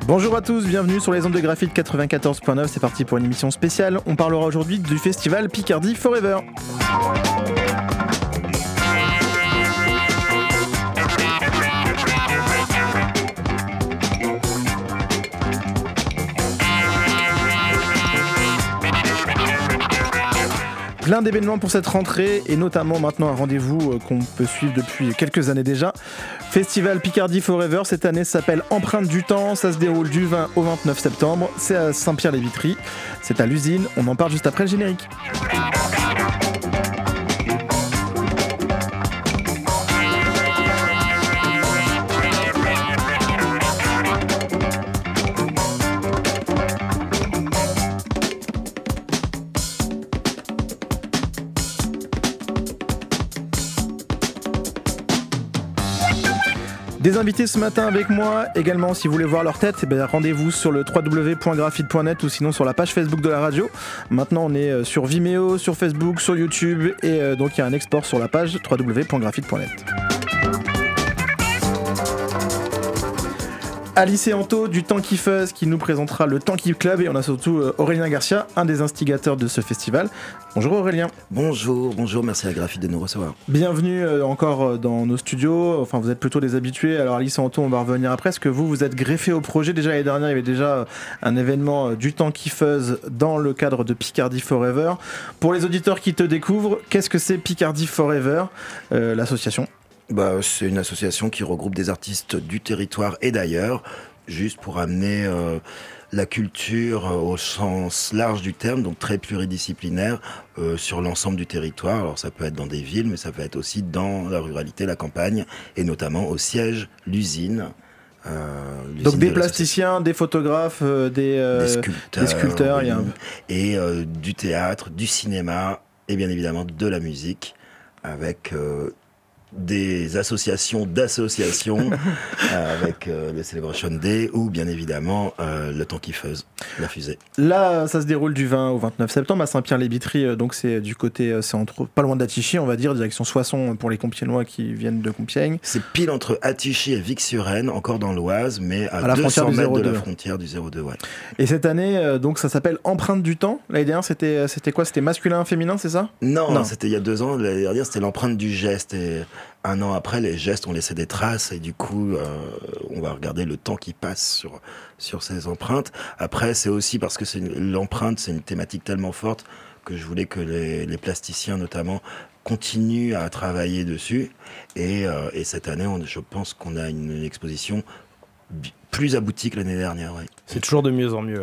Bonjour à tous, bienvenue sur les ondes de Graphite 94.9, c'est parti pour une émission spéciale. On parlera aujourd'hui du festival Picardie Forever. Plein d'événements pour cette rentrée et notamment maintenant un rendez-vous qu'on peut suivre depuis quelques années déjà. Festival Picardie Forever, cette année s'appelle Empreinte du temps, ça se déroule du 20 au 29 septembre, c'est à Saint-Pierre-les-Vitries, c'est à l'usine, on en parle juste après le générique. Des invités ce matin avec moi, également si vous voulez voir leur tête, rendez-vous sur le www.graphite.net ou sinon sur la page Facebook de la radio. Maintenant on est sur Vimeo, sur Facebook, sur YouTube et donc il y a un export sur la page www.graphite.net. Alice et Anto du Tanky Fuzz qui nous présentera le Tanky Club et on a surtout Aurélien Garcia, un des instigateurs de ce festival. Bonjour Aurélien. Bonjour, merci à Graphite de nous recevoir. Bienvenue encore dans nos studios, enfin vous êtes plutôt des habitués. Alors Alice et Anto, on va revenir après, est-ce que vous êtes greffés au projet? Déjà l'année dernière il y avait déjà un événement du Tanky Fuzz dans le cadre de Picardie Forever. Pour les auditeurs qui te découvrent, qu'est-ce que c'est Picardie Forever, l'association? C'est une association qui regroupe des artistes du territoire et d'ailleurs, juste pour amener la culture au sens large du terme, donc très pluridisciplinaire, sur l'ensemble du territoire. Alors ça peut être dans des villes, mais ça peut être aussi dans la ruralité, la campagne, et notamment au siège, l'usine. Donc des plasticiens, des photographes, des sculpteurs et du théâtre, du cinéma, et bien évidemment de la musique, avec... des associations d'associations avec le Celebration Day ou bien évidemment le Tanky Fuzz, la fusée. Là, ça se déroule du 20 au 29 septembre à Saint-Pierre-les-Vitries, donc c'est du côté, c'est pas loin d'Attichy, on va dire, direction Soissons pour les Compiègnois qui viennent de Compiègne. C'est pile entre Attichy et Vic-sur-Aisne, encore dans l'Oise, mais à 200 mètres de la frontière du 02. Ouais. Et cette année, donc ça s'appelle Empreinte du temps. L'année dernière, c'était quoi? C'était masculin, féminin, c'est ça? Non, c'était il y a 2 ans. L'année dernière, c'était l'empreinte du geste. Et 1 an après, les gestes ont laissé des traces et du coup, on va regarder le temps qui passe sur ces empreintes. Après, c'est aussi parce que l'empreinte, c'est une thématique tellement forte que je voulais que les plasticiens, notamment, continuent à travailler dessus. Et cette année, je pense qu'on a une exposition plus aboutie que l'année dernière. Ouais. C'est toujours de mieux en mieux.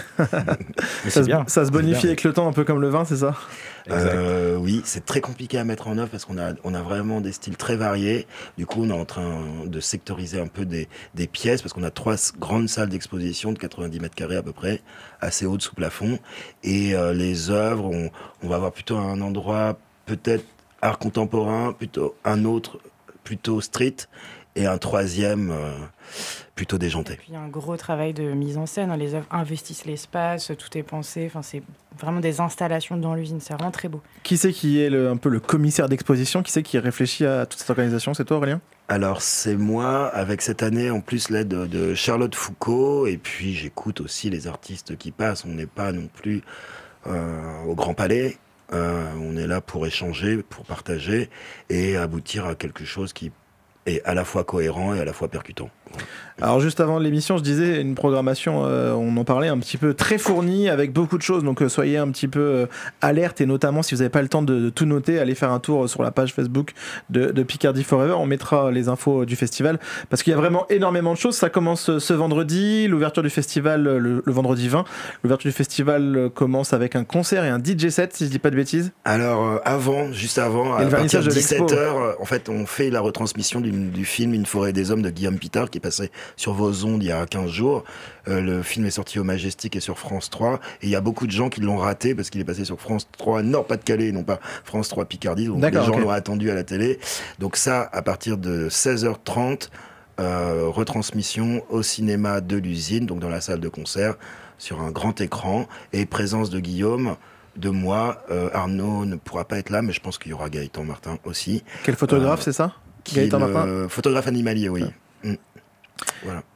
Ça se bonifie avec le temps, un peu comme le vin, c'est ça? Oui, c'est très compliqué à mettre en œuvre parce qu'on a vraiment des styles très variés. Du coup, on est en train de sectoriser un peu des pièces parce qu'on a 3 grandes salles d'exposition de 90 mètres carrés à peu près, assez hautes sous plafond. Et les œuvres, on va avoir plutôt un endroit peut-être art contemporain, plutôt un autre plutôt street et un troisième plutôt déjanté. Et puis un gros travail de mise en scène, les œuvres investissent l'espace, tout est pensé, c'est vraiment des installations dans l'usine, c'est vraiment très beau. Qui c'est qui est un peu le commissaire d'exposition? Qui c'est qui réfléchit à toute cette organisation? C'est toi Aurélien? Alors c'est moi, avec cette année en plus l'aide de Charlotte Foucault, et puis j'écoute aussi les artistes qui passent, on n'est pas non plus au Grand Palais, on est là pour échanger, pour partager et aboutir à quelque chose qui est à la fois cohérent et à la fois percutant. Alors juste avant l'émission, je disais une programmation, on en parlait un petit peu très fournie avec beaucoup de choses, donc soyez un petit peu alerte et notamment si vous n'avez pas le temps de tout noter, allez faire un tour sur la page Facebook de Picardie Forever, on mettra les infos du festival parce qu'il y a vraiment énormément de choses. Ça commence ce vendredi, l'ouverture du festival le vendredi 20, l'ouverture du festival commence avec un concert et un DJ set si je dis pas de bêtises. Alors juste avant, à partir de 17h, en fait on fait la retransmission du film Une forêt des hommes de Guillaume Pitard qui est passé sur vos ondes il y a 15 jours. Le film est sorti au Majestic et sur France 3. Et il y a beaucoup de gens qui l'ont raté parce qu'il est passé sur France 3 Nord-Pas-de-Calais et non pas France 3 Picardie. Donc les gens l'ont attendu à la télé. Donc ça, à partir de 16h30, retransmission au cinéma de l'usine, donc dans la salle de concert, sur un grand écran. Et présence de Guillaume, de moi. Arnaud ne pourra pas être là, mais je pense qu'il y aura Gaëtan Martin aussi. Quel photographe, c'est ça? Gaëtan Martin, photographe animalier, oui. Ouais. Voilà.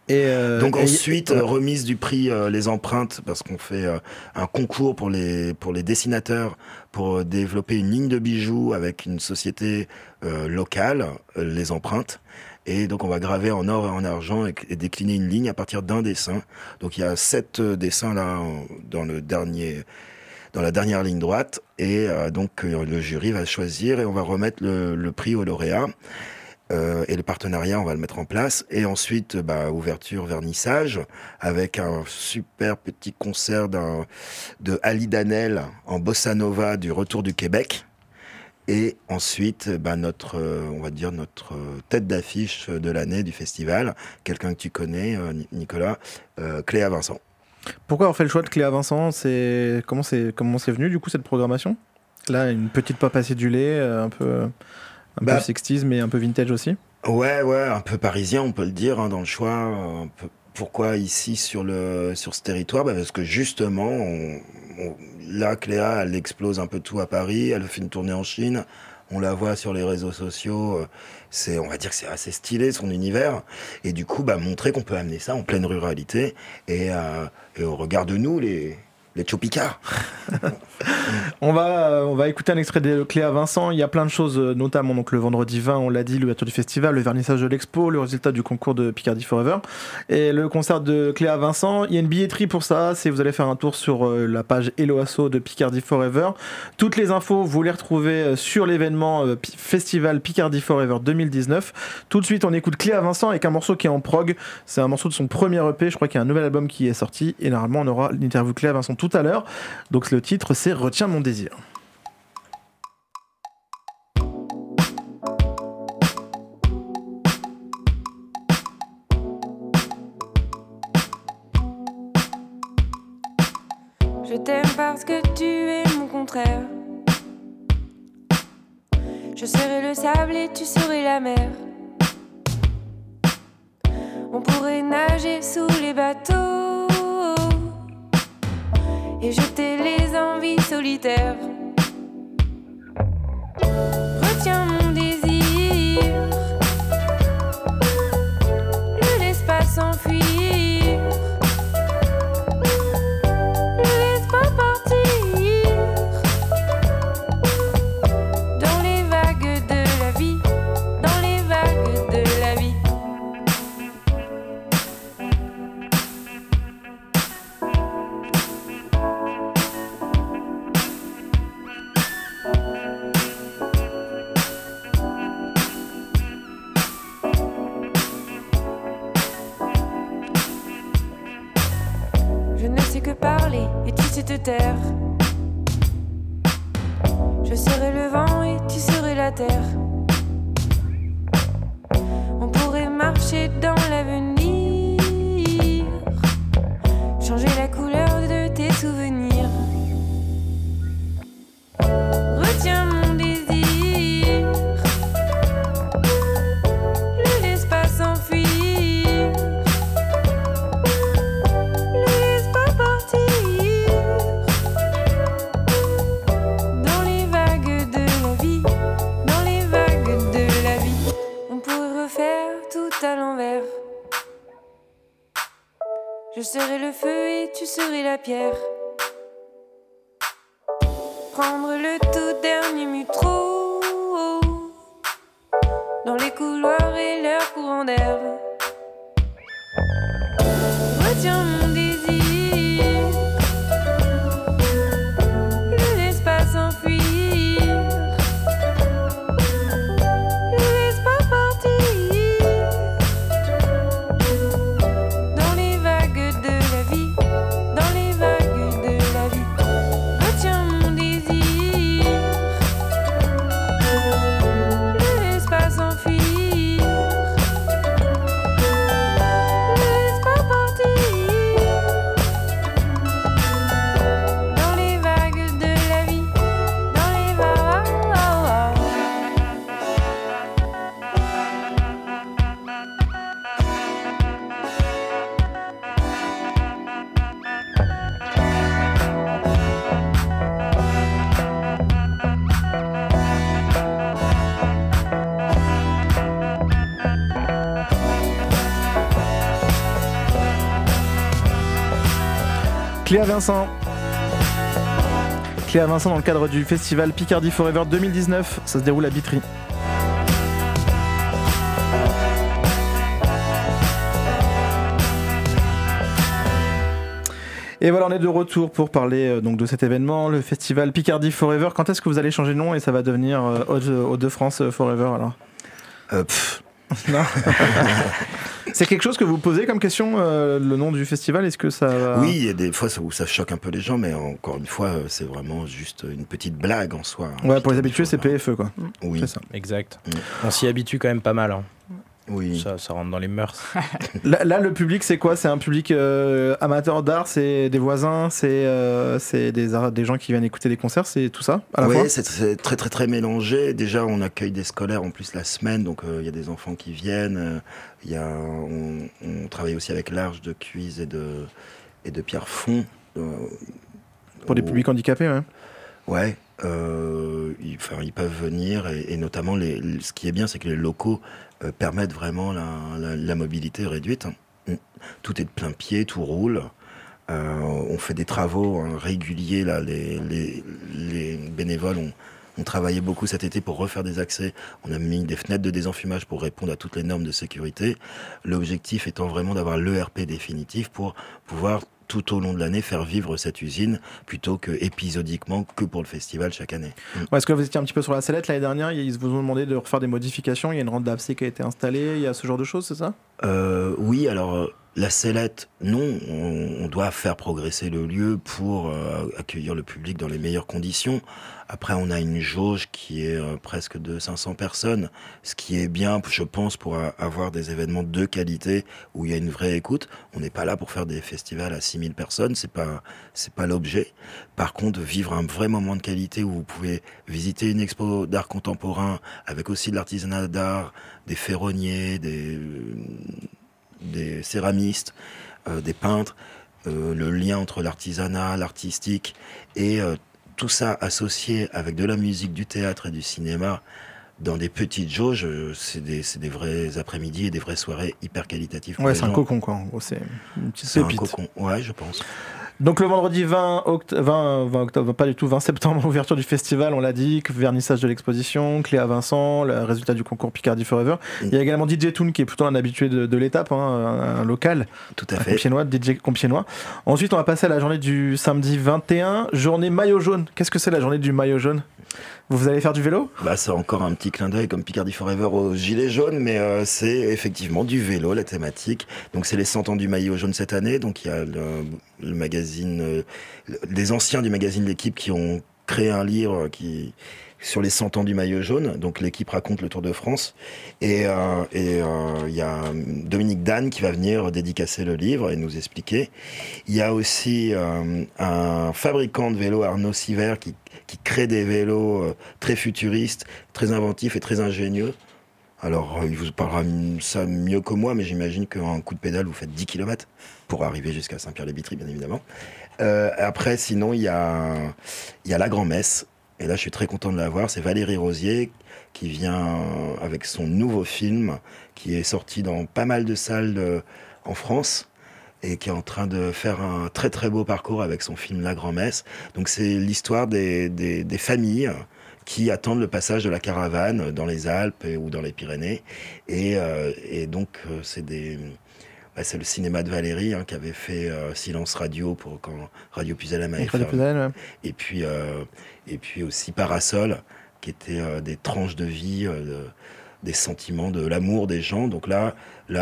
Donc ensuite, remise du prix Les Empreintes, parce qu'on fait un concours pour les dessinateurs pour développer une ligne de bijoux avec une société locale, Les Empreintes. Et donc on va graver en or et en argent et décliner une ligne à partir d'un dessin. Donc il y a 7 dessins là dans la dernière ligne droite. Et donc le jury va choisir et on va remettre le prix au lauréat. Et le partenariat, on va le mettre en place. Et ensuite, ouverture, vernissage, avec un super petit concert de Ali Danel en bossa nova du Retour du Québec. Et ensuite, notre tête d'affiche de l'année du festival, quelqu'un que tu connais, Nicolas, Cléa Vincent. Pourquoi avoir fait le choix de Cléa Vincent ? Comment c'est venu du coup cette programmation ? Là, une petite pop acidulée, un peu 60s, mais un peu vintage aussi. Ouais, un peu parisien, on peut le dire, dans le choix. Pourquoi ici sur ce territoire ? Parce que justement, là, Cléa, elle explose un peu tout à Paris. Elle fait une tournée en Chine. On la voit sur les réseaux sociaux. On va dire que c'est assez stylé son univers. Et du coup, montrer qu'on peut amener ça en pleine ruralité et au regard de nous, les Chopicards. On va écouter un extrait de Cléa Vincent. Il y a plein de choses, notamment donc le vendredi 20, on l'a dit, l'ouverture du festival, le vernissage de l'expo, le résultat du concours de Picardie Forever et le concert de Cléa Vincent. Il y a une billetterie pour ça, si vous allez faire un tour sur la page Hello Asso de Picardie Forever. Toutes les infos, vous les retrouvez sur l'événement Festival Picardie Forever 2019. Tout de suite, on écoute Cléa Vincent avec un morceau qui est en prog. C'est un morceau de son premier EP, je crois qu'il y a un nouvel album qui est sorti et normalement on aura l'interview Cléa Vincent tout à l'heure. Donc le titre c'est Retiens mon désir. Je t'aime parce que tu es mon contraire. Je serai le sable et tu serais la mer. On pourrait nager sous les bateaux et jeter les envies solitaires. Retiens mon désir, ne laisse pas s'enfuir. Te taire. Je serai le vent et tu serais la terre. On pourrait marcher dans l'avenir, changer la couleur de tes souvenirs. Retiens mon désir, ne laisse pas s'enfuir. Je serai le feu et tu serais la pierre. Prendre le tout dernier métro dans les couloirs et leur courant d'air. Retiens mon désir, ne laisse pas s'enfuir. S'enfuir. Cléa Vincent. Cléa Vincent dans le cadre du festival Picardie Forever 2019. Ça se déroule à Bitry. Et voilà, on est de retour pour parler donc de cet événement, le festival Picardie Forever. Quand est-ce que vous allez changer de nom et ça va devenir Hauts-de-France Forever alors Non. C'est quelque chose que vous posez comme question, le nom du festival, est-ce que ça... Oui, il y a des fois où ça choque un peu les gens, mais encore une fois, c'est vraiment juste une petite blague en soi. Ouais, pour les habitués, c'est PFE, quoi. Oui. C'est ça. Exact. On s'y habitue quand même pas mal. Hein. Oui. Ça rentre dans les mœurs. Là, le public, c'est quoi ? C'est un public amateur d'art, c'est des voisins, c'est des gens qui viennent écouter des concerts, c'est tout ça à la fois ? Oui, c'est très très très mélangé. Déjà, on accueille des scolaires en plus la semaine, donc il y a des enfants qui viennent. On travaille aussi avec l'Arche de Cuise et de Pierrefonds. Pour des publics handicapés, ouais. Ouais. Ils peuvent venir et notamment ce qui est bien, c'est que les locaux permettent vraiment la mobilité réduite. Tout est de plein pied, tout roule. On fait des travaux réguliers. Là, les bénévoles ont travaillé beaucoup cet été pour refaire des accès. On a mis des fenêtres de désenfumage pour répondre à toutes les normes de sécurité. L'objectif étant vraiment d'avoir l'ERP définitif pour pouvoir tout au long de l'année faire vivre cette usine plutôt que épisodiquement que pour le festival chaque année. Ouais, est-ce que vous étiez un petit peu sur la sellette l'année dernière, ils vous ont demandé de refaire des modifications, il y a une rampe d'AFC qui a été installée, il y a ce genre de choses, c'est ça ? Oui, alors la sellette, non, on doit faire progresser le lieu pour accueillir le public dans les meilleures conditions. Après, on a une jauge qui est presque de 500 personnes, ce qui est bien, je pense, pour avoir des événements de qualité où il y a une vraie écoute. On n'est pas là pour faire des festivals à 6000 personnes, c'est pas l'objet. Par contre, vivre un vrai moment de qualité où vous pouvez visiter une expo d'art contemporain avec aussi de l'artisanat d'art, des ferronniers, des céramistes, des peintres, le lien entre l'artisanat, l'artistique et tout ça associé avec de la musique, du théâtre et du cinéma dans des petites jauges, c'est des vrais après-midi et des vraies soirées hyper qualitatives. Ouais, c'est un cocon quoi, en gros, c'est une petite pépite. C'est un cocon, ouais, je pense. Donc le vendredi 20 octobre, pas du tout, 20 septembre, ouverture du festival, on l'a dit, vernissage de l'exposition, Cléa Vincent, le résultat du concours Picardie Forever. Il y a également DJ Toon qui est plutôt un habitué de l'étape, un local. Tout à fait. Compiègnois, DJ compiègnois. Ensuite, on va passer à la journée du samedi 21, journée maillot jaune. Qu'est-ce que c'est la journée du maillot jaune ? Vous allez faire du vélo ? C'est encore un petit clin d'œil comme Picardie Forever au gilet jaune, mais c'est effectivement du vélo, la thématique. Donc c'est les 100 ans du maillot jaune cette année. Donc il y a le magazine, les anciens du magazine L'Équipe qui ont créé un livre sur les 100 ans du maillot jaune. Donc l'équipe raconte le Tour de France. Et il y a Dominique Danne qui va venir dédicacer le livre et nous expliquer. Il y a aussi un fabricant de vélos, Arnaud Siver, qui crée des vélos très futuristes, très inventifs et très ingénieux. Alors, il vous parlera ça mieux que moi, mais j'imagine qu'un coup de pédale, vous faites 10 km pour arriver jusqu'à Saint-Pierre-les-Bitry, bien évidemment. Après, sinon, il y a la grand-messe. Et là, je suis très content de la voir. C'est Valérie Rosier qui vient avec son nouveau film, qui est sorti dans pas mal de salles en France et qui est en train de faire un très très beau parcours avec son film La Grand-Messe. Donc c'est l'histoire des familles qui attendent le passage de la caravane dans les Alpes ou dans les Pyrénées. Et donc c'est le cinéma de Valérie qui avait fait Silence Radio quand Radio Puisalem avait fait. Et puis aussi Parasol, qui était des tranches de vie, des sentiments, de l'amour des gens. Donc là,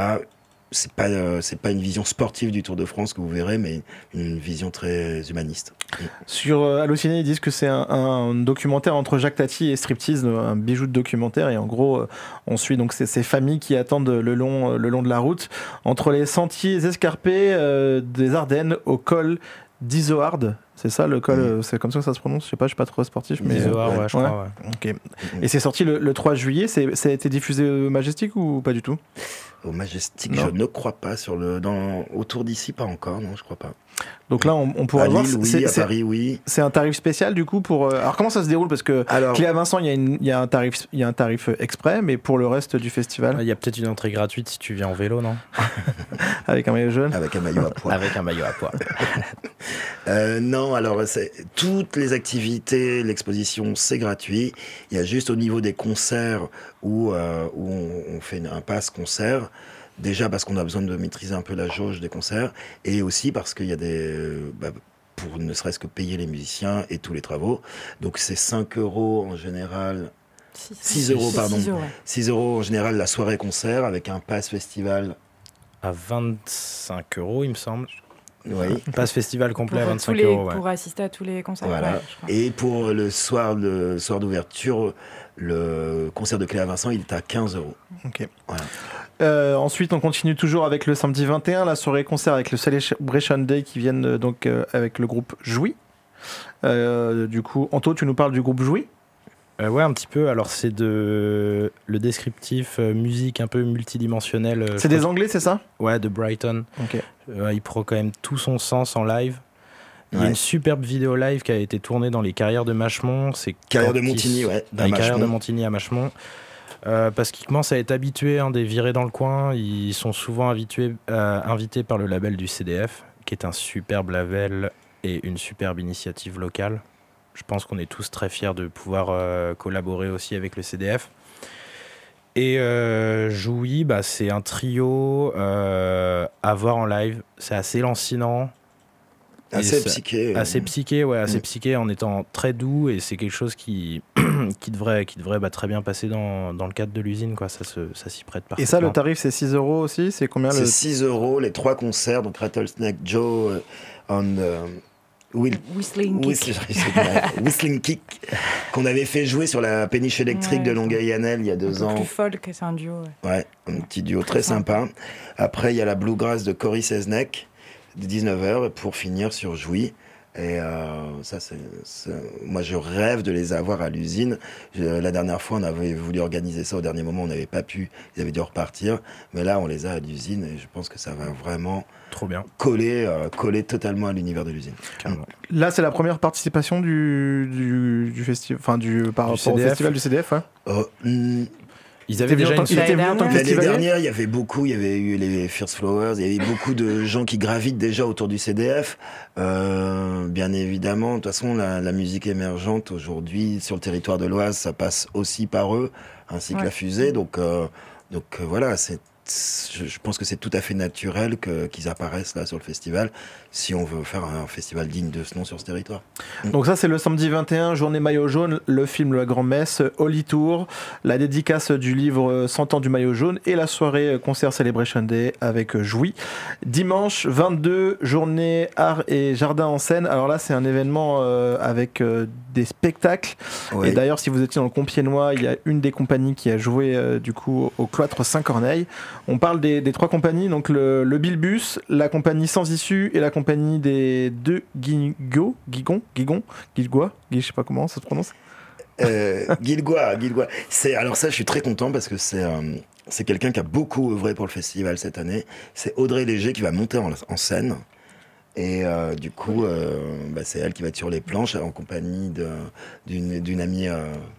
c'est pas une vision sportive du Tour de France que vous verrez, mais une vision très humaniste. Sur Allociné, ils disent que c'est un documentaire entre Jacques Tati et Striptease, un bijou de documentaire, et en gros, on suit donc ces familles qui attendent le long de la route, entre les sentiers escarpés des Ardennes au col d'Izoard. C'est ça le col, c'est comme ça que ça se prononce, je suis pas trop sportif, mais Izoard, je crois. Okay. Et c'est sorti le 3 juillet, ça a été diffusé au Majestic ou pas du tout ? Au Majestic, je ne crois pas. Autour d'ici, pas encore, non, je crois pas. Donc là, on pourra à voir. Lille, oui, à Paris, oui. C'est un tarif spécial du coup pour. Alors comment ça se déroule ? Parce que Cléa Vincent, il y a un tarif exprès, mais pour le reste du festival, il y a peut-être une entrée gratuite si tu viens en vélo, non ? Avec un maillot jaune. Avec un maillot à pois. Avec un maillot à pois. Non, alors toutes les activités, l'exposition, c'est gratuit. Il y a juste au niveau des concerts où on fait un pass concert. Déjà parce qu'on a besoin de maîtriser un peu la jauge des concerts, et aussi parce qu'il y a pour ne serait-ce que payer les musiciens et tous les travaux. Donc c'est 5 € en général. 6 euros, pardon. 6 € en général la soirée concert avec un pass festival. À 25 €, il me semble. Oui. Pass festival complet à 25 €. Ouais. Pour assister à tous les concerts. Voilà. Ouais, et pour le soir d'ouverture, le concert de Cléa Vincent, il est à 15 €. Ok. Voilà. Ensuite, on continue toujours avec le samedi 21, la soirée concert avec le Celebration Day qui viennent donc avec le groupe Jouy. Du coup, Anto, tu nous parles du groupe Jouy ? Ouais, un petit peu. Alors, c'est le descriptif musique un peu multidimensionnel. C'est des Anglais, c'est ça ? Ouais, de Brighton. Ok. Il prend quand même tout son sens en live. Il y a une superbe vidéo live qui a été tournée dans les carrières de Machemont. Carrières de Montigny, dans les carrières de Montigny à Machemont. Parce qu'ils commencent à être habitués des virés dans le coin. Ils sont souvent invités par le label du CDF, qui est un superbe label et une superbe initiative locale. Je pense qu'on est tous très fiers de pouvoir collaborer aussi avec le CDF. Et Jouy, c'est un trio à voir en live. C'est assez lancinant. Assez psyché. Assez psyché, ouais, assez psyché en étant très doux. Et c'est quelque chose qui devrait très bien passer dans le cadre de l'usine, quoi. Ça s'y prête parfaitement. Et ça, le tarif, c'est 6 € aussi ? C'est combien C'est 6 € les 3 concerts. Donc Rattlesnake Joe Whistling Kick qu'on avait fait jouer sur la péniche électrique de Longueuil-Annel il y a 2 ans. Plus folk, c'est un duo. Ouais, un petit duo très sympa. Après, il y a la Bluegrass de Cory Seznek de 19h pour finir sur Jouy. Et ça, moi, je rêve de les avoir à l'usine. La dernière fois, on avait voulu organiser ça au dernier moment, on n'avait pas pu. Ils avaient dû repartir. Mais là, on les a à l'usine et je pense que ça va vraiment trop bien coller totalement à l'univers de l'usine. Là, c'est la première participation du festival, par rapport au festival du CDF. Ouais. Ils avaient déjà l'année dernière, il y avait eu les Fierce Flowers, il y avait beaucoup de gens qui gravitent déjà autour du CDF. Bien évidemment, de toute façon, la musique émergente aujourd'hui sur le territoire de l'Oise, ça passe aussi par eux, ainsi que la fusée. Donc voilà, je pense que c'est tout à fait naturel qu'ils apparaissent là sur le festival, si on veut faire un festival digne de ce nom sur ce territoire. Donc ça, c'est le samedi 21, journée maillot jaune, le film La Grand-Messe, Holy Tour, la dédicace du livre 100 ans du maillot jaune et la soirée concert Celebration Day avec Jouy. Dimanche 22, journée art et jardin en scène. Alors là, c'est un événement avec des spectacles. Oui. Et d'ailleurs, si vous étiez dans le Compiègnois, il y a une des compagnies qui a joué du coup au Cloître Saint-Corneille. On parle des 3 compagnies, donc le Bilbus, la compagnie Sans Issue et la compagnie des 2 Gilgois, je sais pas comment ça se prononce. Gilgois. Alors ça, je suis très content parce que c'est quelqu'un qui a beaucoup œuvré pour le festival cette année. C'est Audrey Léger qui va monter en scène. Et du coup, c'est elle qui va être sur les planches en compagnie d'une amie.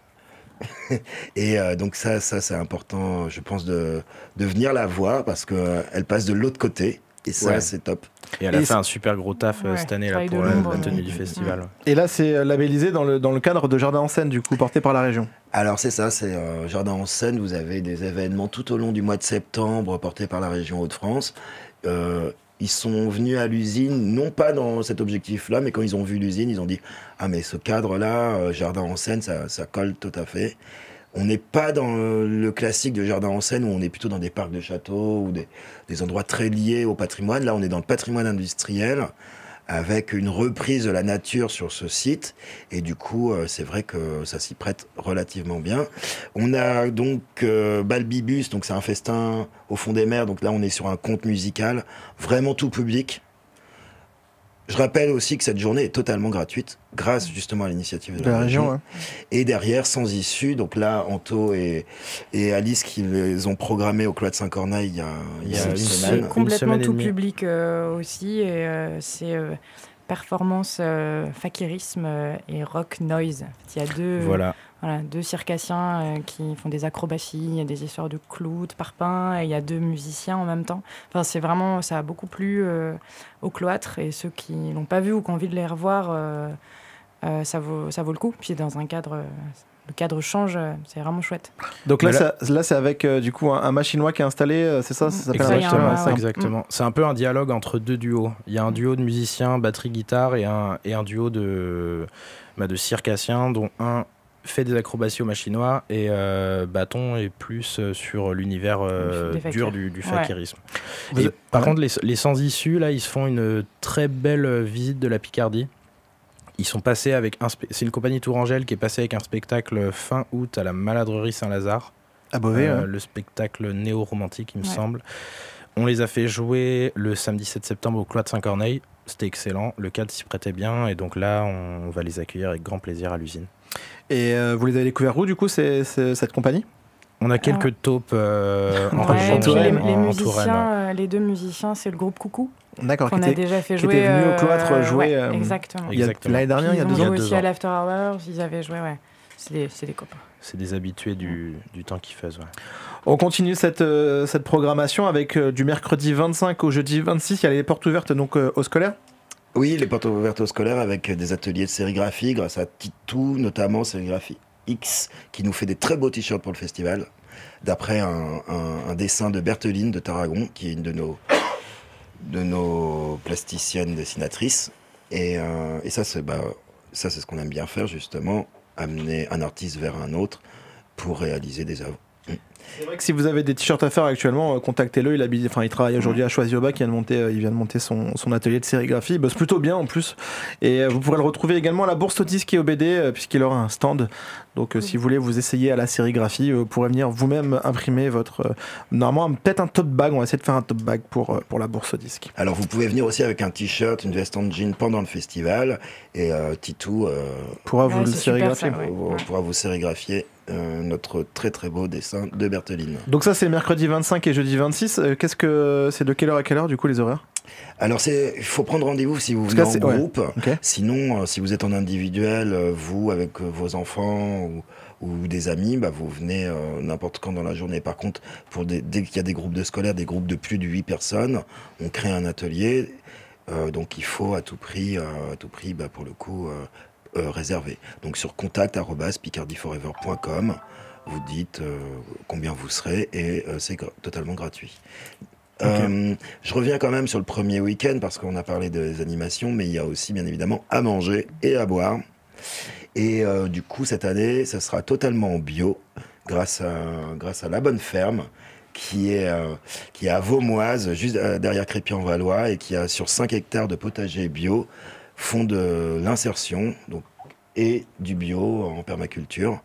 Et donc ça c'est important, je pense, de venir la voir parce qu'elle passe de l'autre côté. Et ça, c'est top. Et elle a fait un super gros taf cette année là, pour la tenue du festival. Et là, c'est labellisé dans le cadre de Jardin en scène, du coup, porté par la région. Alors, c'est ça, c'est Jardin en scène. Vous avez des événements tout au long du mois de septembre portés par la région Hauts-de-France. Ils sont venus à l'usine, non pas dans cet objectif-là, mais quand ils ont vu l'usine, ils ont dit « Ah, mais ce cadre-là, Jardin en scène, ça colle tout à fait ». On n'est pas dans le classique de jardin en scène où on est plutôt dans des parcs de châteaux ou des endroits très liés au patrimoine. Là, on est dans le patrimoine industriel avec une reprise de la nature sur ce site. Et du coup, c'est vrai que ça s'y prête relativement bien. On a donc Balbibus, donc c'est un festin au fond des mers. Donc là, on est sur un conte musical, vraiment tout public. Je rappelle aussi que cette journée est totalement gratuite, grâce justement à l'initiative de la région. Ouais. Et derrière, Sans Issue, donc là, Anto et Alice qui les ont programmés au Cloître Saint-Corneille il y a une semaine. C'est complètement tout public aussi. Et c'est performance fakirisme et rock noise. Il y a deux circassiens qui font des acrobaties, il y a des histoires de clous, de parpaings, et il y a 2 musiciens en même temps. Enfin, c'est vraiment, ça a beaucoup plu au cloître, et ceux qui l'ont pas vu ou qui ont envie de les revoir, ça vaut le coup. Puis dans un cadre, le cadre change, c'est vraiment chouette. Donc là c'est avec du coup un machinois qui est installé, c'est ça, ça s'appelle Exactement. C'est un peu un dialogue entre 2 duos. Il y a un duo de musiciens, batterie, guitare, et un duo de circassiens, dont un fait des acrobaties au machinois et Bâton est plus sur l'univers dur du fakirisme. Par contre, les sans-issus, là, ils se font une très belle visite de la Picardie. Ils sont passés avec c'est une compagnie Tourangelle qui est passée avec un spectacle fin août à la Maladrerie Saint-Lazare. À Beauvais, le spectacle néo-romantique, il me semble. On les a fait jouer le samedi 7 septembre au Cloître Saint-Corneille. C'était excellent, le cadre s'y prêtait bien, et donc là, on va les accueillir avec grand plaisir à l'usine. Et vous les avez découverts où, du coup, cette compagnie ? On a quelques taupes en région. Les musiciens, les 2 musiciens, c'est le groupe Coucou. D'accord, qu'on a déjà fait jouer. Qui était venu au cloître jouer. Exactement. L'année dernière, il y a 2 ans. Ils ont joué aussi à l'After Hours, ils avaient joué, c'est des copains. C'est des habitués du temps qu'ils fassent. On continue cette programmation avec du mercredi 25 au jeudi 26. Il y a les portes ouvertes donc, aux scolaires. Oui, les portes ouvertes aux scolaires avec des ateliers de sérigraphie grâce à Titou, notamment Sérigraphie X, qui nous fait des très beaux t-shirts pour le festival, d'après un dessin de Bertheline de Tarragon, qui est une de nos plasticiennes dessinatrices. Et ça, c'est ce qu'on aime bien faire, justement, amener un artiste vers un autre pour réaliser des œuvres. C'est vrai que si vous avez des t-shirts à faire actuellement, contactez-le. Il travaille aujourd'hui à Choisy-au-Bac. Il vient de monter son atelier de sérigraphie. Il bosse plutôt bien en plus. Et vous pourrez le retrouver également à la Bourse au Disque et au BD, puisqu'il aura un stand. Donc si vous voulez vous essayer à la sérigraphie, vous pourrez venir vous-même imprimer votre... normalement, peut-être un tote bag. On va essayer de faire un tote bag pour la Bourse au Disque. Alors vous pouvez venir aussi avec un t-shirt, une veste en jean pendant le festival. Et Titou pourra vous le sérigraphier. Pourra vous sérigraphier notre très très beau dessin de Bertheline. Donc ça c'est mercredi 25 et jeudi 26. Qu'est-ce que c'est, de quelle heure à quelle heure du coup les horaires ? Alors il faut prendre rendez-vous si vous venez en groupe. Okay. Sinon, si vous êtes en individuel, vous avec vos enfants ou des amis, vous venez n'importe quand dans la journée. Par contre, dès qu'il y a des groupes de scolaires, des groupes de plus de 8 personnes, on crée un atelier. Donc il faut à tout prix pour le coup réserver. Donc sur contact@picardyforever.com, vous dites combien vous serez et c'est totalement gratuit. Okay. Je reviens quand même sur le premier week-end parce qu'on a parlé des animations, mais il y a aussi bien évidemment à manger et à boire. Et du coup cette année, ça sera totalement bio grâce à La Bonne Ferme, qui est à Vaumoise, juste derrière Crépy-en-Valois, et qui a sur 5 hectares de potager bio, font de l'insertion et du bio en permaculture,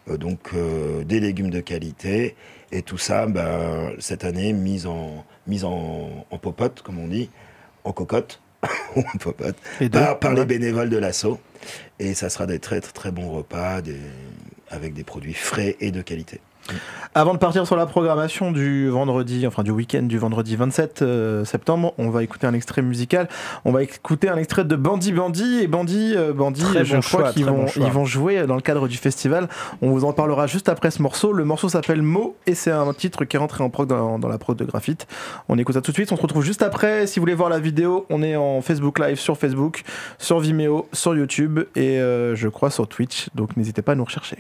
des légumes de qualité, et tout ça cette année mise en popote, comme on dit, en cocotte ou en popote, par les bénévoles de l'asso, et ça sera des très très bons repas avec des produits frais et de qualité. Avant de partir sur la programmation du week-end du vendredi 27 septembre, on va écouter un extrait musical. On va écouter un extrait de Bandit. Et Bandit, je crois qu'ils vont jouer dans le cadre du festival. On vous en parlera juste après ce morceau. Le morceau s'appelle Mo et c'est un titre qui est rentré en prog dans la prod de Graphite. On écoute ça tout de suite. On se retrouve juste après. Si vous voulez voir la vidéo, on est en Facebook Live sur Facebook, sur Vimeo, sur YouTube et je crois sur Twitch. Donc n'hésitez pas à nous rechercher.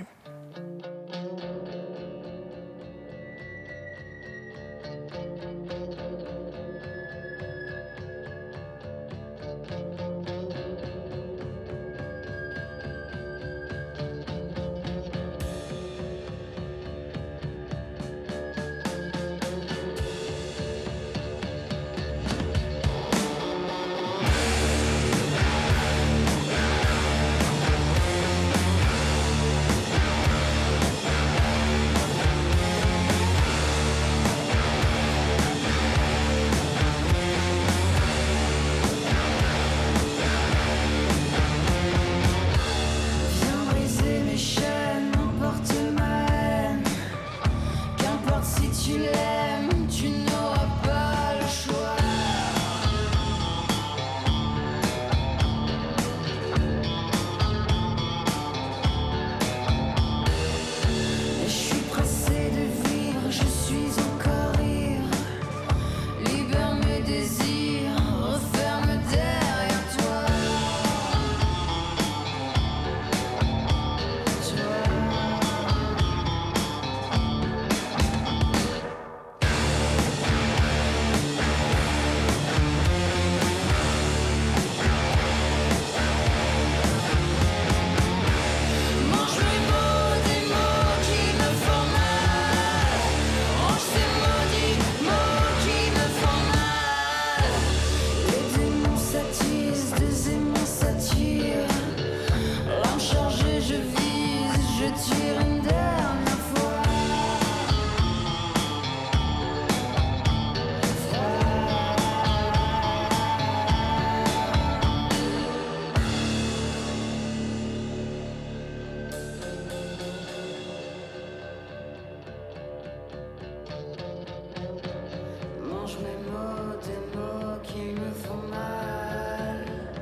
mange mes mots, des mots qui me font mal.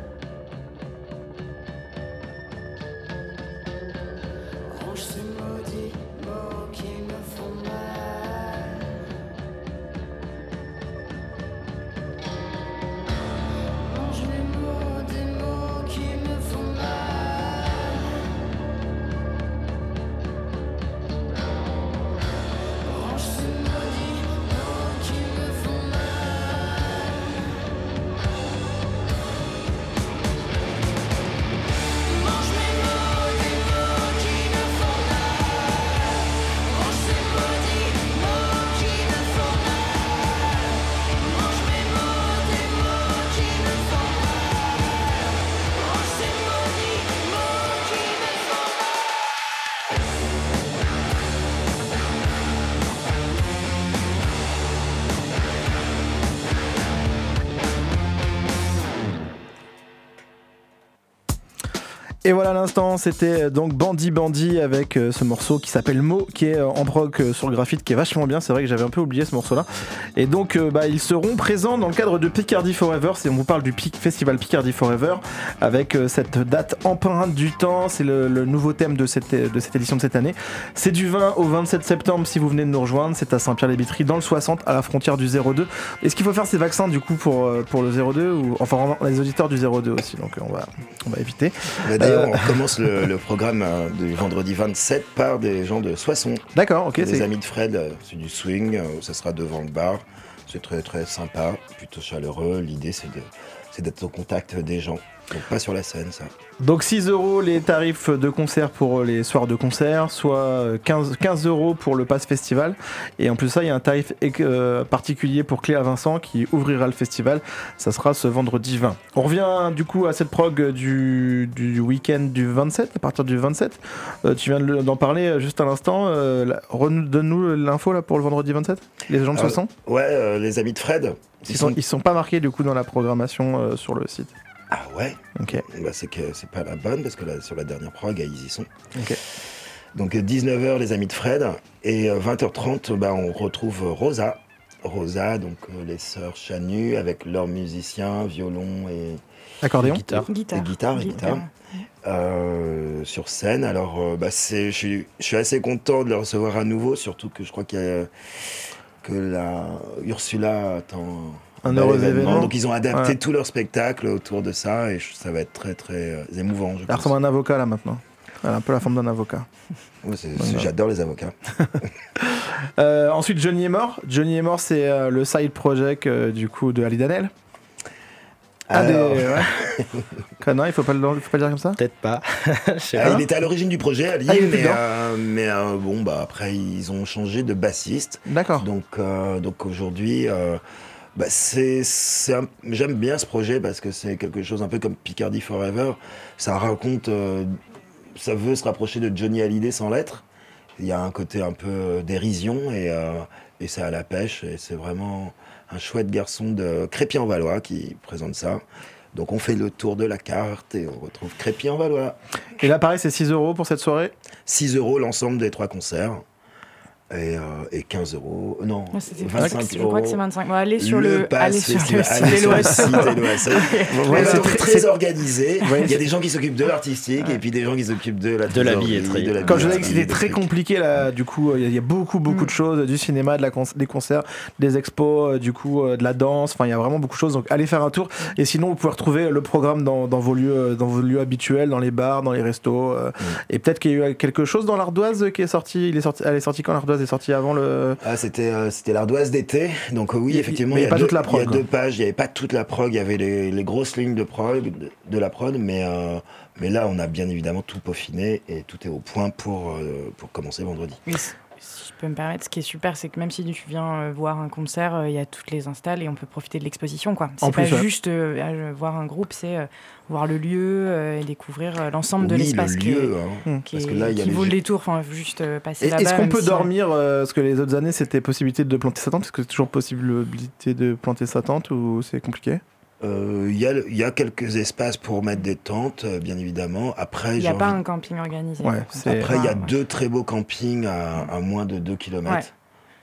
Range ces maudits mots qui me font mal. Mange mes mots, des mots qui me font mal. Range ces maudits mots qui me font mal. Mange mes mots, des mots qui me font mal. Range ces maudits mots qui me font mal. Mange mes mots, des mots qui me font mal. Range ces maudits mots qui me font mal. Et voilà, à l'instant, c'était donc Bandit avec ce morceau qui s'appelle Mo, qui est en prog sur le graphite, qui est vachement bien. C'est vrai que j'avais un peu oublié ce morceau-là. Et donc, ils seront présents dans le cadre de Picardie Forever. On vous parle du festival Picardie Forever, avec cette date empreinte du temps. C'est le nouveau thème de cette édition de cette année. C'est du 20 au 27 septembre si vous venez de nous rejoindre. C'est à Saint-Pierre-les-Biteries, dans le 60, à la frontière du 02. Est-ce qu'il faut faire ces vaccins du coup pour le 02 ou enfin les auditeurs du 02 aussi? Donc on va éviter. D'ailleurs, on commence le programme du vendredi 27 par des gens de Soissons. D'accord, ok. Des amis de Fred, c'est du swing, ça sera devant le bar. C'est très très sympa, plutôt chaleureux. L'idée c'est d'être au contact des gens. Donc pas sur la scène, ça. Donc 6€ les tarifs de concert pour les soirs de concert, soit 15€ pour le pass festival. Et en plus de ça, il y a un tarif particulier pour Cléa Vincent qui ouvrira le festival. Ça sera ce vendredi 20. On revient du coup à cette prog du week-end du 27, à partir du 27. Tu viens d'en parler juste à l'instant. Donne-nous l'info là pour le vendredi 27. Les gens de Soissons. Ouais, les amis de Fred. Ils sont pas marqués du coup dans la programmation sur le site. Ah ouais. Ok. Bah, c'est que c'est pas la bonne parce que là, sur la dernière prog, ils y sont. Ok. Donc 19h les amis de Fred et 20h30 on retrouve Rosa, donc les sœurs Chanu avec leurs musiciens, violon et accordéon, guitare. Sur scène. Alors je suis assez content de le recevoir à nouveau, surtout que je crois que la Ursula attend un heureux événement. Donc ils ont adapté tout leur spectacle autour de ça et ça va être très très émouvant. Elle ressemble à un avocat là maintenant. Elle a un peu la forme d'un avocat. Ouais, j'adore les avocats. Ensuite, Johnny est mort. Johnny est mort, c'est le side project du coup de Ali Danel. Non, il faut pas le dire comme ça. Peut-être pas. Il était à l'origine du projet, Ali, mais après ils ont changé de bassiste. D'accord. Donc aujourd'hui. J'aime bien ce projet parce que c'est quelque chose un peu comme Picardie Forever. Ça raconte, ça veut se rapprocher de Johnny Hallyday sans l'être. Il y a un côté un peu dérision et c'est à la pêche. Et c'est vraiment un chouette garçon de Crépy-en-Valois qui présente ça. Donc on fait le tour de la carte et on retrouve Crépy-en-Valois. Et là pareil, c'est 6€ pour cette soirée. 6€ l'ensemble des 3 concerts. Et 15€, non, 25€. Je crois que c'est 25. Bon, allez sur le site de l'OASE. C'est très organisé. Il y a des gens qui s'occupent de l'artistique et puis des gens qui s'occupent de la billetterie. Quand je disais que c'était très compliqué, là, du coup, il y a beaucoup de choses, du cinéma, des concerts, des expos, du coup, de la danse. Enfin, il y a vraiment beaucoup de choses. Donc, allez faire un tour. Et sinon, vous pouvez retrouver le programme dans vos lieux habituels, dans les bars, dans les restos. Et peut-être qu'il y a eu quelque chose dans l'Ardoise qui est sorti. Elle est sortie quand l'Ardoise est sortie avant le. C'était l'Ardoise d'été. Donc oui, effectivement, il y a toute la prog. Il y a 2 pages. Il n'y avait pas toute la prog. Il y avait les grosses lignes de prog, de la prod, mais là, on a bien évidemment tout peaufiné et tout est au point pour commencer vendredi. Oui. Si je peux me permettre, ce qui est super, c'est que même si tu viens voir un concert, il y a toutes les installs et on peut profiter de l'exposition, quoi. C'est pas juste voir un groupe, c'est voir le lieu et découvrir l'ensemble de l'espace qui vaut le détour. Enfin, juste passer là-bas. Est-ce qu'on peut dormir parce que les autres années, c'était possibilité de planter sa tente. Est-ce que c'est toujours possibilité de planter sa tente ou c'est compliqué? Il y a quelques espaces pour mettre des tentes, bien évidemment. Après, il n'y a pas un camping organisé. Ouais, après, il y a 2 très beaux campings à moins de 2 km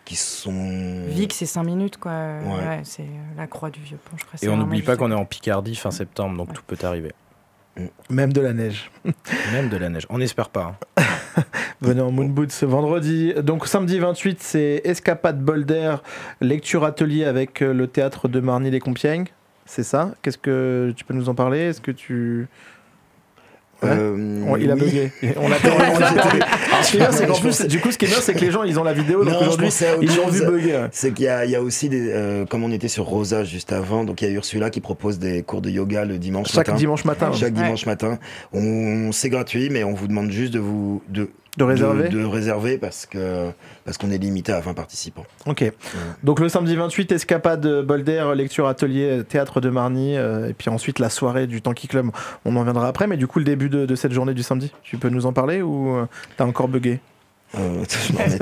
qui sont... Vic, c'est 5 minutes, quoi. Ouais, c'est la croix du Vieux-Pont, je crois. Et on n'oublie pas qu'on est en Picardie fin septembre, donc tout peut arriver. Même de la neige. Même de la neige. On n'espère pas. Hein. Venez en Moon Boot ce vendredi. Donc samedi 28, c'est Escapade Boulder, lecture atelier avec le théâtre de Marny-les-Compiègnes. C'est ça? Qu'est-ce que tu peux nous en parler? Est-ce que tu... Ouais. Il a bugué. On l'a ce qui est bien, c'est qu'en plus, du coup, ce qui est bien, c'est que les gens, ils ont la vidéo, donc aujourd'hui, ils l'ont vu bugger. Ouais. C'est qu'il y a aussi des, comme on était sur Rosa juste avant, donc il y a Ursula qui propose des cours de yoga le dimanche matin. Chaque dimanche matin. C'est gratuit, mais on vous demande juste de réserver parce qu'on est limité à 20 participants. Ok. Donc le samedi 28, Escapade Boulder, lecture atelier théâtre de Marny, et puis ensuite la soirée du Tanky Club. On en viendra après, mais du coup le début de cette journée du samedi, tu peux nous en parler ou t'as encore bugué? Je m'en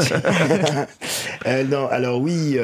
mets. Non, alors oui,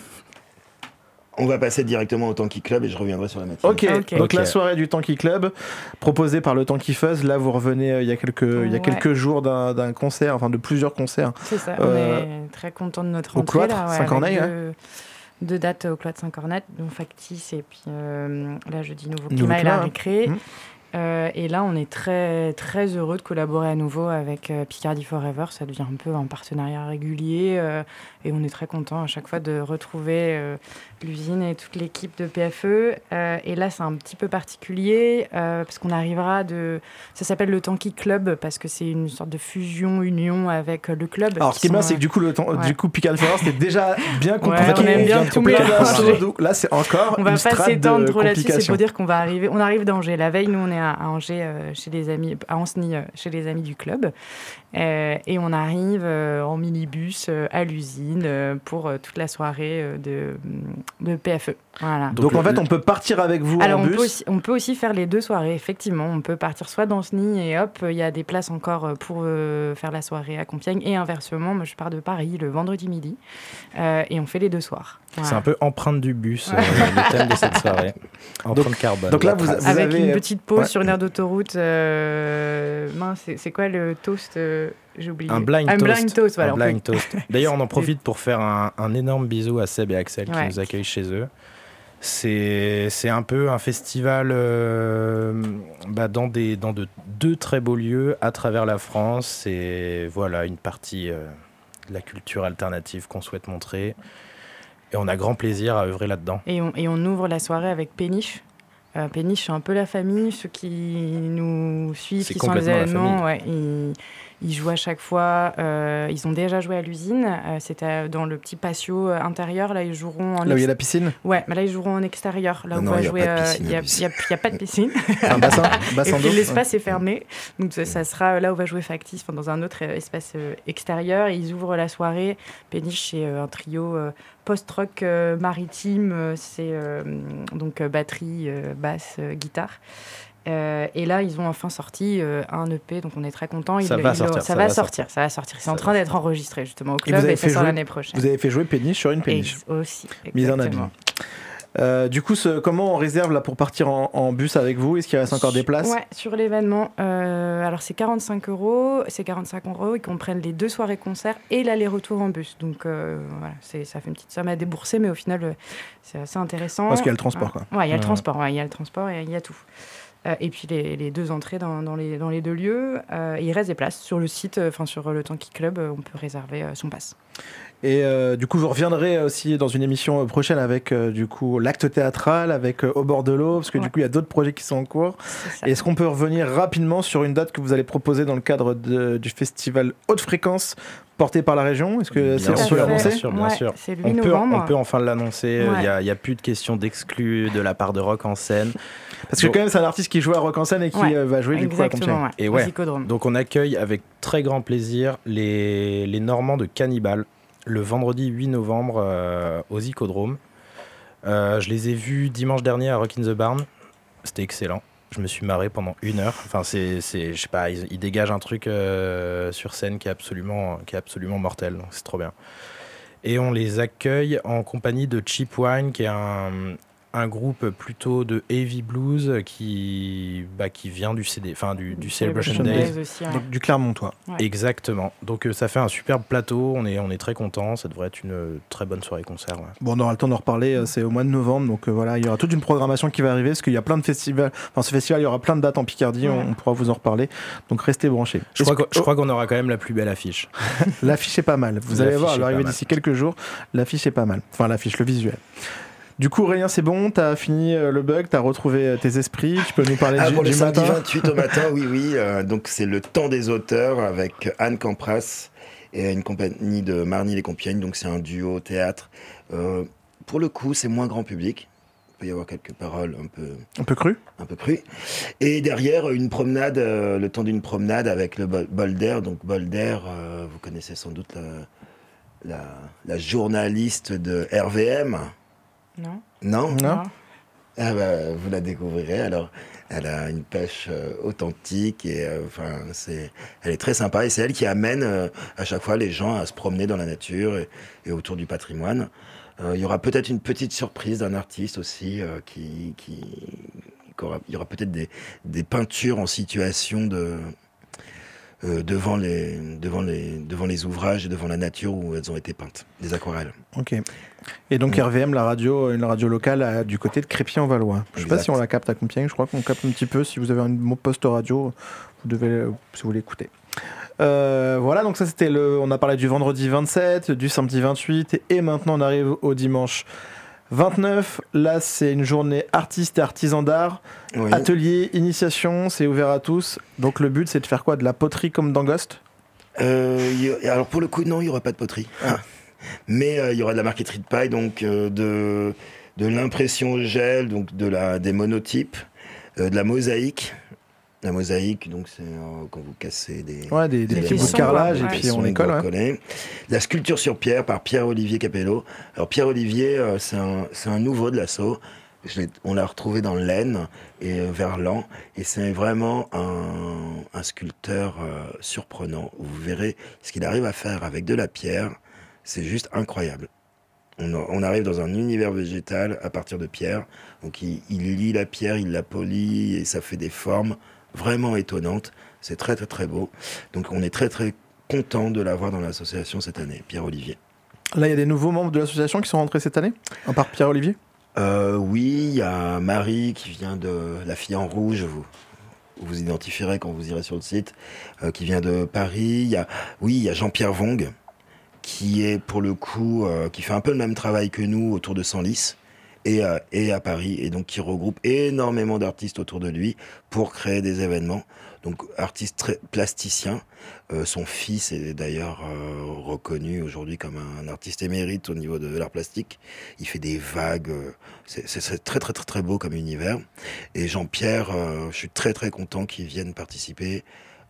on va passer directement au Tanky Club et je reviendrai sur la matinée. Ok. Donc la soirée du Tanky Club, proposée par le Tanky Fuzz. Là, vous revenez il y a quelques jours d'un concert, enfin de plusieurs concerts. C'est ça, on est très contents de notre rentrée. Au Cloître, Saint-Corneille. Deux dates au Cloître Saint-Corneille, donc Factice et puis là, jeudi Nouveau Climat et la Récré. Et là, on est très, très heureux de collaborer à nouveau avec Picardie Forever. Ça devient un peu un partenariat régulier et on est très content à chaque fois de retrouver l'usine et toute l'équipe de PFE. Et là, c'est un petit peu particulier parce qu'on arrivera ça s'appelle le Tanky Club parce que c'est une sorte de union avec le club. Alors, ce qui est bien, c'est que du coup, Picardie Forever, c'était déjà bien compliqué. On aime bien tout mélanger. Là, c'est encore on va une pas strate s'étendre là-dessus. C'est pour dire qu'on arrive d'Angers. La veille, nous, on est à Angers, chez les amis, à Ancenis, chez les amis du club. Et on arrive en minibus à l'usine pour toute la soirée de PFE. Voilà. Donc en fait, on peut partir avec vous en bus. On peut aussi faire les deux soirées, effectivement. On peut partir soit d'Ancenis et hop, il y a des places encore pour faire la soirée à Compiègne. Et inversement, moi je pars de Paris le vendredi midi et on fait les deux soirs. Voilà. C'est un peu empreinte du bus, le thème de cette soirée. Empreinte carbone. Donc là, vous avec avez une petite pause sur une aire d'autoroute. C'est quoi le toast j'ai oublié. Un blind toast. Voilà, toast. D'ailleurs, on en profite pour faire un énorme bisou à Seb et Axel qui nous accueillent chez eux. C'est un peu un festival dans deux très beaux lieux à travers la France. C'est une partie de la culture alternative qu'on souhaite montrer. Et on a grand plaisir à œuvrer là-dedans. Et on ouvre la soirée avec Péniche. Péniche, c'est un peu la famille. Ceux qui nous suivent, qui sont les événements, ils jouent à chaque fois. Ils ont déjà joué à l'usine. C'était dans le petit patio intérieur. Là, ils joueront là où il y a la piscine. Ouais, mais là, ils joueront en extérieur. Là où on va jouer, il n'y a pas de piscine. Un bassin Et puis l'espace est fermé. Donc ça sera là où va jouer Factice, dans un autre espace extérieur. Et ils ouvrent la soirée. Péniche, c'est un trio post-rock maritime. C'est donc batterie, basse, guitare. Et là, ils ont enfin sorti un EP, donc on est très contents. Ça va sortir. C'est en train d'être enregistré justement au club et ça sort l'année prochaine. Vous avez fait jouer Péniche sur une péniche. Aussi. Mise en abîme. Du coup, comment on réserve là pour partir en bus avec vous? Est-ce qu'il reste encore des places? Ouais, sur l'événement. Alors c'est 45 €. C'est 45 €. Ils comprennent les 2 soirées concerts et l'aller-retour en bus. Donc voilà, ça fait une petite somme à débourser, mais au final, c'est assez intéressant. Parce qu'il y a le transport, quoi. Ouais, il y a le transport. Il y a le transport et il y a tout. Et puis les 2 entrées dans les 2 lieux. Il reste des places sur le site, sur le Tanky Club, on peut réserver son pass. Et du coup, je reviendrai aussi dans une émission prochaine avec l'acte théâtral, avec Au bord de l'eau, parce que du coup, il y a d'autres projets qui sont en cours. Est-ce qu'on peut revenir rapidement sur une date que vous allez proposer dans le cadre du festival Haute Fréquence porté par la région? Est-ce que on peut l'annoncer? Bien sûr. C'est le 8 novembre. On peut enfin l'annoncer. Il n'y a plus de questions d'exclus de la part de Rock en scène. Parce que quand même, c'est un artiste qui joue à Rock en scène et qui va jouer du coup à Compiègne. Et donc on accueille avec très grand plaisir les Normands de Cannibal le vendredi 8 novembre au Zicodrome. Je les ai vus dimanche dernier à Rock in the Barn. C'était excellent. Je me suis marré pendant 1 heure. Enfin, je sais pas, ils dégagent un truc sur scène qui est absolument mortel. Donc c'est trop bien. Et on les accueille en compagnie de Cheap Wine, qui est un groupe plutôt de heavy blues qui vient du du Celebration Days. Aussi, ouais. Donc, du Clermontois. Ouais. Exactement. Donc ça fait un superbe plateau, on est très contents, ça devrait être une très bonne soirée concert. Ouais. Bon, on aura le temps d'en reparler, c'est au mois de novembre, donc voilà, il y aura toute une programmation qui va arriver, parce qu'il y a plein de festivals, enfin ce festival, il y aura plein de dates en Picardie, on pourra vous en reparler, donc restez branchés. Je crois qu'on aura quand même la plus belle affiche. L'affiche est pas mal, vous allez voir, elle va arriver d'ici quelques jours, l'affiche est pas mal, enfin l'affiche, le visuel. Du coup, Aurélien, c'est bon, t'as fini le bug, t'as retrouvé tes esprits, tu peux nous parler pour du le samedi matin 28 au matin, oui. Donc c'est le temps des auteurs avec Anne Campras et une compagnie de Marny-les-Compiègnes, donc c'est un duo théâtre. Pour le coup, c'est moins grand public. Il peut y avoir quelques paroles un peu crues. Et derrière, une promenade, le temps d'une promenade avec le bol d'air. Donc bol d'air, vous connaissez sans doute la journaliste de RVM. Non. Ah bah, vous la découvrirez. Alors, elle a une pêche authentique et elle est très sympa. Et c'est elle qui amène à chaque fois les gens à se promener dans la nature et autour du patrimoine. Il y aura peut-être une petite surprise d'un artiste aussi il y aura peut-être des peintures en situation devant les ouvrages et devant la nature où elles ont été peintes, des aquarelles. Ok. Et donc RVM, une radio locale du côté de Crépy-en-Valois. Je ne sais pas si on la capte à Compiègne, je crois qu'on capte un petit peu. Si vous avez un poste radio, vous devez, si vous voulez écouter. Voilà, donc ça c'était on a parlé du vendredi 27, du samedi 28 et maintenant on arrive au dimanche 29. Là c'est une journée artistes et artisans d'art, atelier, initiation, c'est ouvert à tous. Donc le but c'est de faire quoi? De la poterie comme dans Ghost? Alors pour le coup non, il n'y aura pas de poterie. Mais il y aura de la marqueterie de paille, donc de l'impression au gel, donc des monotypes, de la mosaïque. La mosaïque, donc c'est quand vous cassez des petits bouts de carrelage et puis on les colle. La sculpture sur pierre par Pierre-Olivier Capello. Alors Pierre-Olivier, c'est un nouveau de l'assaut. On l'a retrouvé dans l'Aisne et Verlan, et c'est vraiment un sculpteur surprenant. Vous verrez ce qu'il arrive à faire avec de la pierre. C'est juste incroyable. On arrive dans un univers végétal à partir de pierre. Donc il lie la pierre, il la polit et ça fait des formes vraiment étonnantes. C'est très très très beau. Donc on est très très content de l'avoir dans l'association cette année, Pierre-Olivier. Là il y a des nouveaux membres de l'association qui sont rentrés cette année, à part Pierre-Olivier? Oui, il y a Marie qui vient de La Fille en Rouge. Vous identifierez quand vous irez sur le site, qui vient de Paris. Il y a Jean-Pierre Vong, qui est pour le coup, qui fait un peu le même travail que nous autour de Senlis et à Paris, et donc qui regroupe énormément d'artistes autour de lui pour créer des événements. Donc artiste très plasticien. Son fils est d'ailleurs reconnu aujourd'hui comme un artiste émérite au niveau de l'art plastique. Il fait des vagues. C'est très très très très beau comme univers. Et Jean-Pierre, je suis très très content qu'il vienne participer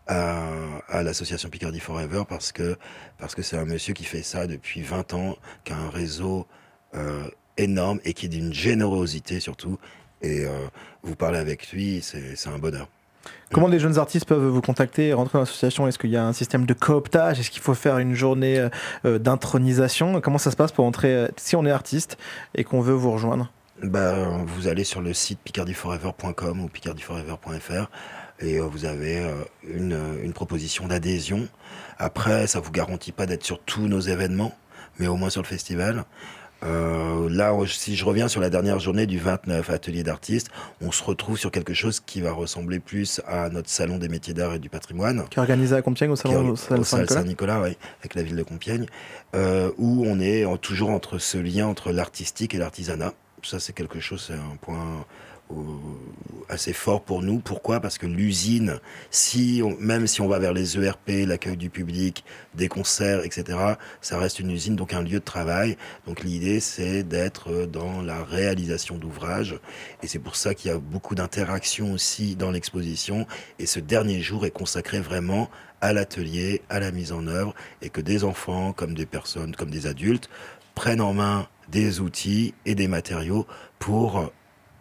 à l'association Picardie Forever parce que c'est un monsieur qui fait ça depuis 20 ans, qui a un réseau énorme et qui est d'une générosité surtout. Et vous parlez avec lui, c'est un bonheur. Comment les jeunes artistes peuvent vous contacter et rentrer dans l'association? Est-ce qu'il y a un système de cooptage? Est-ce qu'il faut faire une journée d'intronisation? Comment ça se passe pour entrer si on est artiste et qu'on veut vous rejoindre? Vous allez sur le site picardieforever.com ou picardieforever.fr et vous avez une proposition d'adhésion. Après, ça ne vous garantit pas d'être sur tous nos événements, mais au moins sur le festival. Là, si je reviens sur la dernière journée du 29, atelier d'artistes, on se retrouve sur quelque chose qui va ressembler plus à notre salon des métiers d'art et du patrimoine. Qui est organisé à Compiègne au salon Saint-Nicolas, oui, avec la ville de Compiègne, où on est toujours entre ce lien entre l'artistique et l'artisanat. Ça, c'est quelque chose, c'est un point assez fort pour nous. Pourquoi? Parce que l'usine, même si on va vers les ERP, l'accueil du public, des concerts, etc., ça reste une usine, donc un lieu de travail. Donc l'idée, c'est d'être dans la réalisation d'ouvrages. Et c'est pour ça qu'il y a beaucoup d'interactions aussi dans l'exposition. Et ce dernier jour est consacré vraiment à l'atelier, à la mise en œuvre, et que des enfants, comme des personnes, comme des adultes, prennent en main des outils et des matériaux pour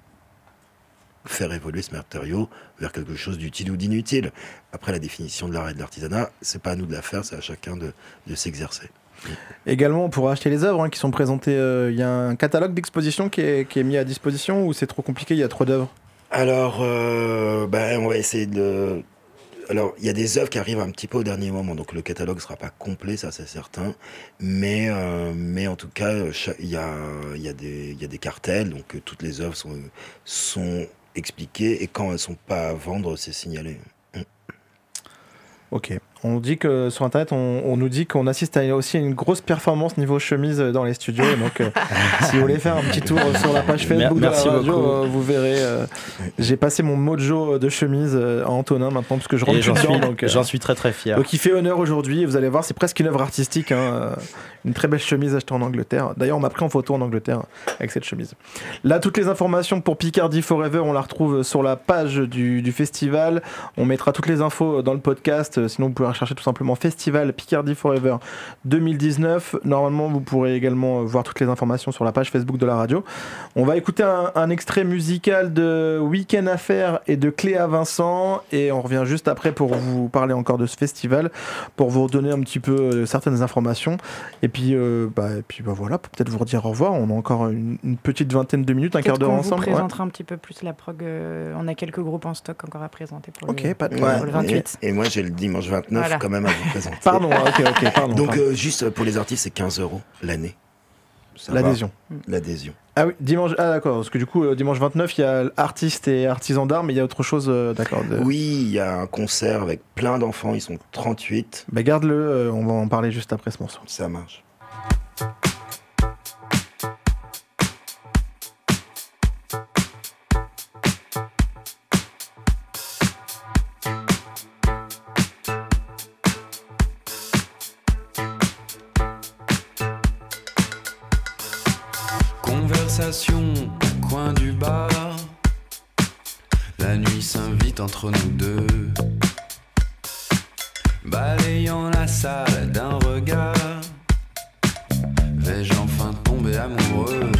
faire évoluer ce matériau vers quelque chose d'utile ou d'inutile. Après, la définition de l'art et de l'artisanat, c'est pas à nous de la faire, c'est à chacun de s'exercer. Également, on pourra acheter les œuvres qui sont présentées. Il y a un catalogue d'exposition qui est mis à disposition ou c'est trop compliqué, il y a trop d'œuvres? Alors, on va essayer de... Alors, il y a des œuvres qui arrivent un petit peu au dernier moment, donc le catalogue ne sera pas complet, ça c'est certain. Mais en tout cas, il y a des cartels, donc toutes les œuvres sont expliquées et quand elles ne sont pas à vendre, c'est signalé. Ok. On dit que sur internet, on nous dit qu'on assiste à aussi une grosse performance niveau chemise dans les studios. Donc, si vous voulez faire un petit tour sur la page Facebook de la radio, vous verrez. J'ai passé mon mojo de chemise à Antonin maintenant parce que je rentre dedans. Donc, j'en suis très très fier. Donc, il fait honneur aujourd'hui. Vous allez voir, c'est presque une œuvre artistique. Une très belle chemise achetée en Angleterre. D'ailleurs, on m'a pris en photo en Angleterre avec cette chemise. Là, toutes les informations pour Picardie Forever, on la retrouve sur la page du festival. On mettra toutes les infos dans le podcast. Sinon, vous pouvez rechercher tout simplement Festival Picardie Forever 2019. Normalement, vous pourrez également voir toutes les informations sur la page Facebook de la radio. On va écouter un extrait musical de Week-end Affaires et de Cléa Vincent et on revient juste après pour vous parler encore de ce festival, pour vous redonner un petit peu certaines informations et puis voilà, pour peut-être vous redire au revoir. On a encore une petite vingtaine de minutes, un quart d'heure ensemble. On vous présentera un petit peu plus la prog. On a quelques groupes en stock encore à présenter pour, pour le 28. Et moi j'ai le dimanche 29 quand même à vous présenter. Pardon. Donc juste pour les artistes, c'est 15 € l'année. L'adhésion. L'adhésion. Ah oui, dimanche. Ah d'accord, parce que du coup, dimanche 29, il y a artistes et artisans d'art, mais il y a autre chose, d'accord. Oui, il y a un concert avec plein d'enfants, ils sont 38. Garde-le, on va en parler juste après ce morceau. Ça marche. Au coin du bar, la nuit s'invite entre nous deux, balayant la salle d'un regard. Vais-je enfin tomber amoureux?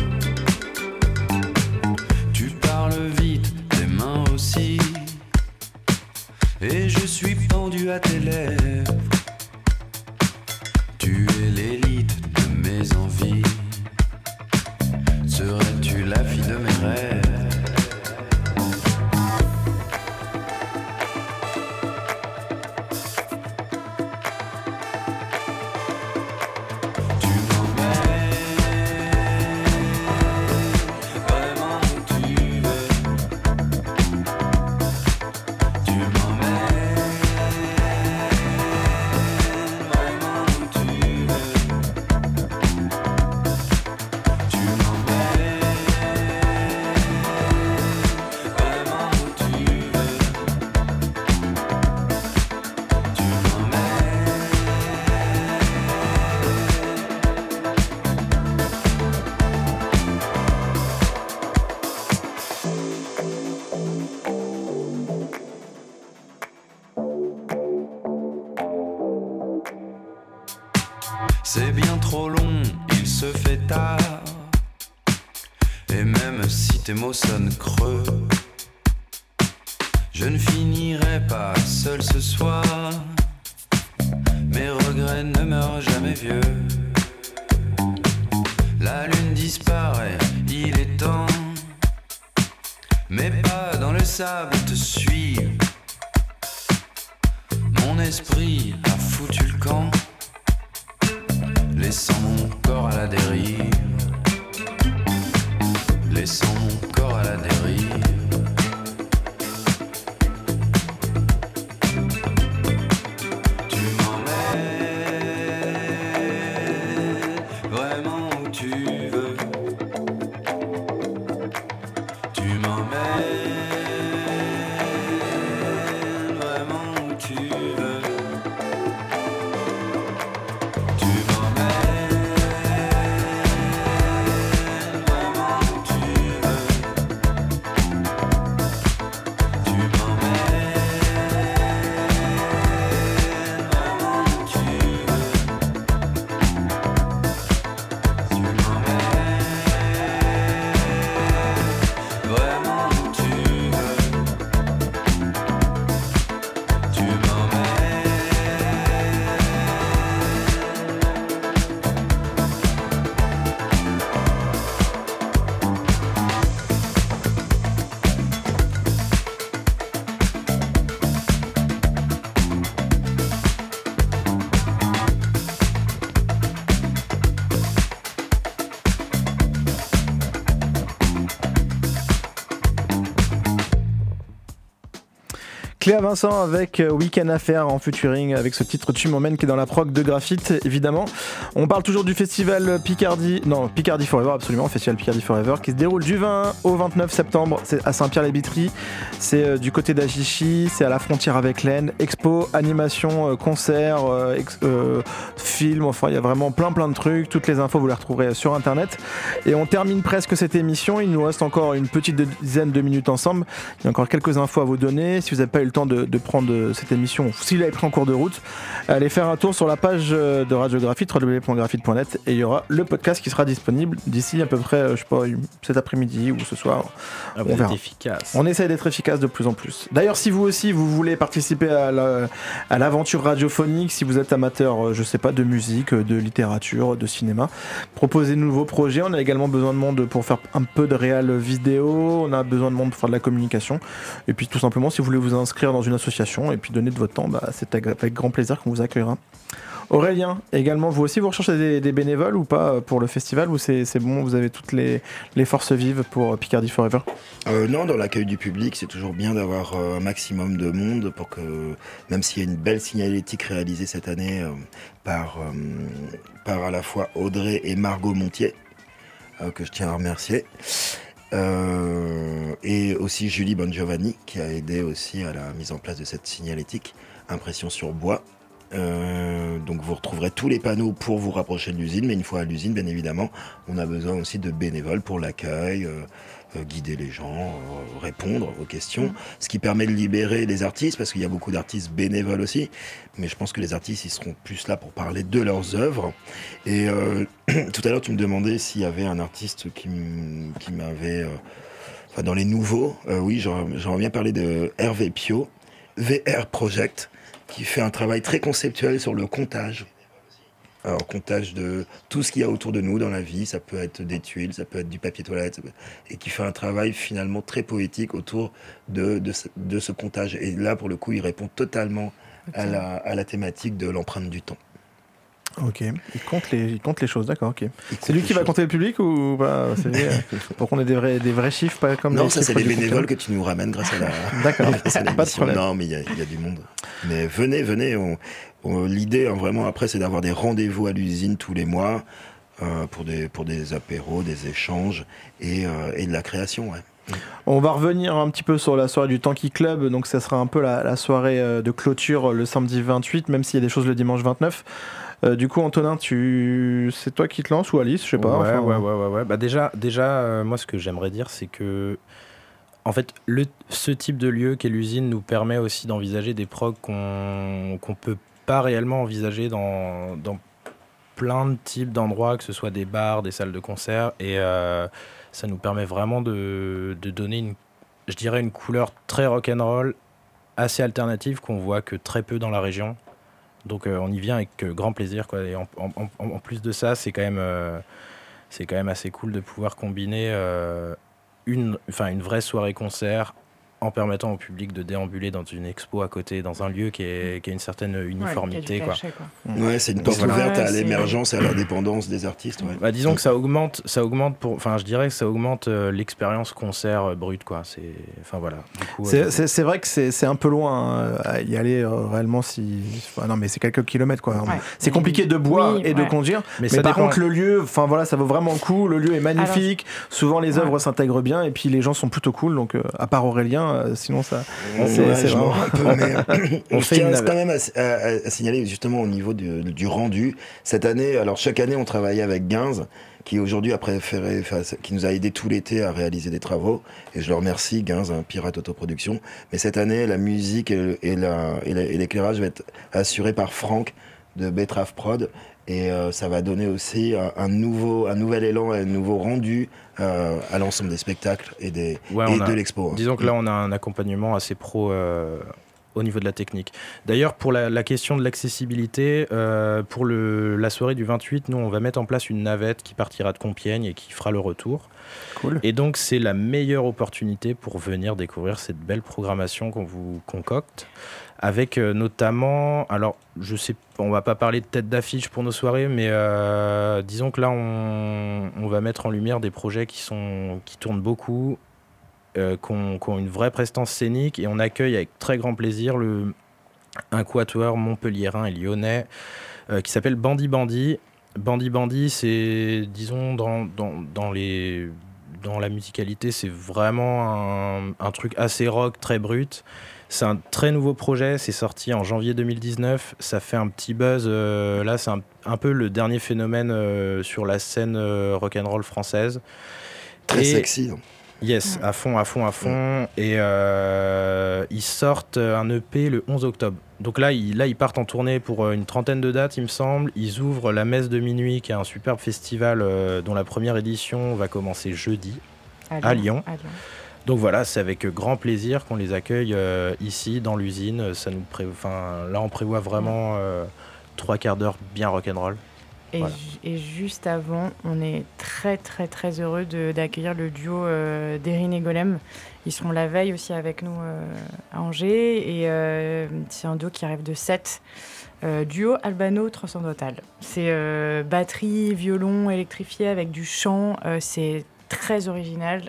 Tu parles vite, tes mains aussi, et je suis pendu à tes lèvres. Tu es l'élite de mes envies. Serais-tu la fille de mes rêves? C'est bien trop long, il se fait tard. Et même si tes mots sonnent creux, je ne finirai pas seul ce soir. Mes regrets ne meurent jamais vieux. La lune disparaît, il est temps. Mes pas dans le sable te suivent. Mon esprit a foutu le camp, laissant mon corps à la dérive. Laissant mon corps à la dérive. Tu m'emmènes vraiment où tu veux. Tu m'emmènes vraiment où tu veux. Tu m'emmènes vraiment où tu veux. Cléa Vincent avec Week-end Affaire en featuring avec ce titre Tu m'emmènes qui est dans la prog de Graphite évidemment. On parle toujours du festival Picardie Forever, absolument, festival Picardie Forever qui se déroule du 20 au 29 septembre, c'est à Saint-Pierre-les-Bitries, c'est du côté d'Ajichy, c'est à la frontière avec l'Aisne, expo, animation, concert, film, enfin il y a vraiment plein de trucs, toutes les infos vous les retrouverez sur internet et on termine presque cette émission, il nous reste encore une petite dizaine de minutes ensemble, il y a encore quelques infos à vous donner, si vous n'avez pas eu le temps de prendre cette émission, si vous l'avez pris en cours de route, allez faire un tour sur la page de Radio Graphite, www.graphite.net et il y aura le podcast qui sera disponible d'ici à peu près, je sais pas, cet après-midi ou ce soir. On verra. Efficace. On essaye d'être efficace de plus en plus. D'ailleurs, si vous aussi vous voulez participer à l'aventure radiophonique, si vous êtes amateur, je sais pas, de musique, de littérature, de cinéma, proposez-nous vos projets. On a également besoin de monde pour faire un peu de réal vidéo. On a besoin de monde pour faire de la communication. Et puis tout simplement, si vous voulez vous inscrire dans une association et puis donner de votre temps, c'est avec grand plaisir qu'on vous accueillera. Aurélien, également, vous aussi vous recherchez des bénévoles ou pas pour le festival ou c'est bon, vous avez toutes les forces vives pour Picardie Forever? Non, dans l'accueil du public, c'est toujours bien d'avoir un maximum de monde pour que, même s'il y a une belle signalétique réalisée cette année par à la fois Audrey et Margot Montier, que je tiens à remercier, et aussi Julie Bongiovanni qui a aidé aussi à la mise en place de cette signalétique, impression sur bois. Donc vous retrouverez tous les panneaux pour vous rapprocher de l'usine, mais une fois à l'usine, bien évidemment, on a besoin aussi de bénévoles pour l'accueil, guider les gens, répondre aux questions, ce qui permet de libérer les artistes, parce qu'il y a beaucoup d'artistes bénévoles aussi, mais je pense que les artistes, ils seront plus là pour parler de leurs œuvres. Et tout à l'heure, tu me demandais s'il y avait un artiste qui m'avait... dans les nouveaux, oui, j'aimerais bien parler de Hervé Pio, VR Project, qui fait un travail très conceptuel sur le comptage. Alors, comptage de tout ce qu'il y a autour de nous dans la vie, ça peut être des tuiles, ça peut être du papier toilette, et qui fait un travail finalement très poétique autour de ce comptage. Et là, pour le coup, il répond totalement à la thématique de l'empreinte du temps. Ok, il compte les choses, d'accord, ok. C'est lui qui va compter le public ou pas? Pour qu'on ait des vrais chiffres, pas comme... Non, ça c'est les bénévoles que tu nous ramènes grâce à la... D'accord, pas de problème. Non, mais il y a du monde. Mais venez, l'idée vraiment après c'est d'avoir des rendez-vous à l'usine tous les mois pour des apéros, des échanges et de la création, ouais. On va revenir un petit peu sur la soirée du Tanky Club, donc ça sera un peu la soirée de clôture le samedi 28, même s'il y a des choses le dimanche 29. Du coup, Antonin, c'est toi qui te lances ou Alice, je sais pas. Ouais. Bah déjà, moi, ce que j'aimerais dire, c'est que, en fait, ce type de lieu qu'est l'usine nous permet aussi d'envisager des progs qu'on peut pas réellement envisager dans plein de types d'endroits, que ce soit des bars, des salles de concert, et ça nous permet vraiment de donner je dirais une couleur très rock'n'roll, assez alternative, qu'on voit que très peu dans la région. Donc on y vient avec grand plaisir, quoi. Et en plus de ça, c'est quand même assez cool de pouvoir combiner une vraie soirée concert en permettant au public de déambuler dans une expo à côté, dans un lieu qui a une certaine uniformité. Cachet, quoi. Ouais, c'est une porte ouverte à l'émergence et à l'indépendance des artistes. Ouais. Bah, disons que ça augmente je dirais que ça augmente l'expérience concert brute, quoi. Voilà. Du coup, c'est vrai que c'est un peu loin à y aller réellement non, mais c'est quelques kilomètres, quoi. Ouais. C'est compliqué de boire et de conduire, mais par contre le lieu, ça vaut vraiment le coup. Le lieu est magnifique. Souvent les œuvres s'intègrent bien et puis les gens sont plutôt cool. Donc à part Aurélien. Sinon ça c'est vraiment un peu, mais on tient quand même à signaler justement au niveau du rendu cette année. Alors chaque année on travaillait avec Gainz qui aujourd'hui qui nous a aidé tout l'été à réaliser des travaux et je le remercie, Gainz, Pirate Autoproduction. Mais cette année la musique et l'éclairage va être assuré par Franck de Betrave Prod. Et ça va donner aussi un nouvel élan, un nouveau rendu à l'ensemble des spectacles et de l'expo. Disons que là, on a un accompagnement assez pro au niveau de la technique. D'ailleurs, pour la question de l'accessibilité, pour la soirée du 28, nous, on va mettre en place une navette qui partira de Compiègne et qui fera le retour. Cool. Et donc, c'est la meilleure opportunité pour venir découvrir cette belle programmation qu'on vous concocte. Avec notamment, alors je sais, on va pas parler de tête d'affiche pour nos soirées, mais disons que là on va mettre en lumière des projets qui tournent beaucoup qui ont une vraie prestance scénique, et on accueille avec très grand plaisir un quatuor montpelliérain et lyonnais qui s'appelle Bandy Bandy. Bandy Bandy, c'est, disons, dans la musicalité, c'est vraiment un truc assez rock, très brut. C'est un très nouveau projet, c'est sorti en janvier 2019, ça fait un petit buzz, là c'est un peu le dernier phénomène sur la scène rock'n'roll française. Très sexy, non ? Yes, à fond. Et ils sortent un EP le 11 octobre. Donc là, ils partent en tournée pour une 30aine de dates, il me semble. Ils ouvrent la Messe de Minuit, qui est un superbe festival dont la première édition va commencer jeudi à Lyon. Donc voilà, c'est avec grand plaisir qu'on les accueille ici, dans l'usine. Là, on prévoit vraiment 3 quarts d'heure bien rock'n'roll. Et juste avant, on est très très très heureux d'accueillir le duo d'Erin et Golem. Ils seront la veille aussi avec nous à Angers, et c'est un duo qui arrive de 7. Duo Albano Transcendantal. C'est batterie, violon électrifié avec du chant. C'est très original.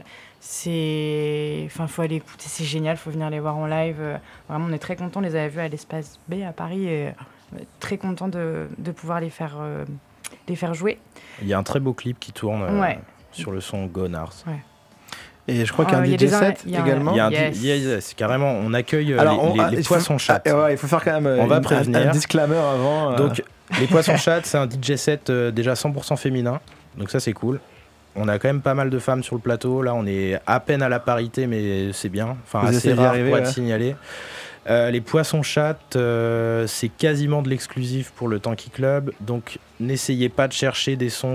Faut aller écouter, c'est génial, faut venir les voir en live. Vraiment, on est très contents. On les avait vus à l'Espace B à Paris, et très contents de pouvoir les faire jouer. Il y a un très beau clip qui tourne sur le son Gonars. Ouais. Et je crois qu'il y a un DJ set également. C'est carrément, on accueille les poissons chats. Il faut faire quand même un disclaimer avant. Donc, les poissons chats, c'est un DJ set déjà 100% féminin. Donc ça, c'est cool. On a quand même pas mal de femmes sur le plateau. Là, on est à peine à la parité, mais c'est bien. Enfin, assez rare pour être signalé. Les poissons chattes, c'est quasiment de l'exclusif pour le Tanky Club. Donc, n'essayez pas de chercher des sons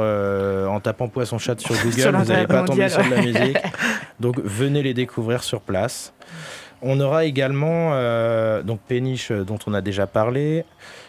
en tapant poissons chattes sur Google. Vous n'allez pas tomber sur de la musique. Donc, venez les découvrir sur place. On aura également donc Péniche, dont on a déjà parlé.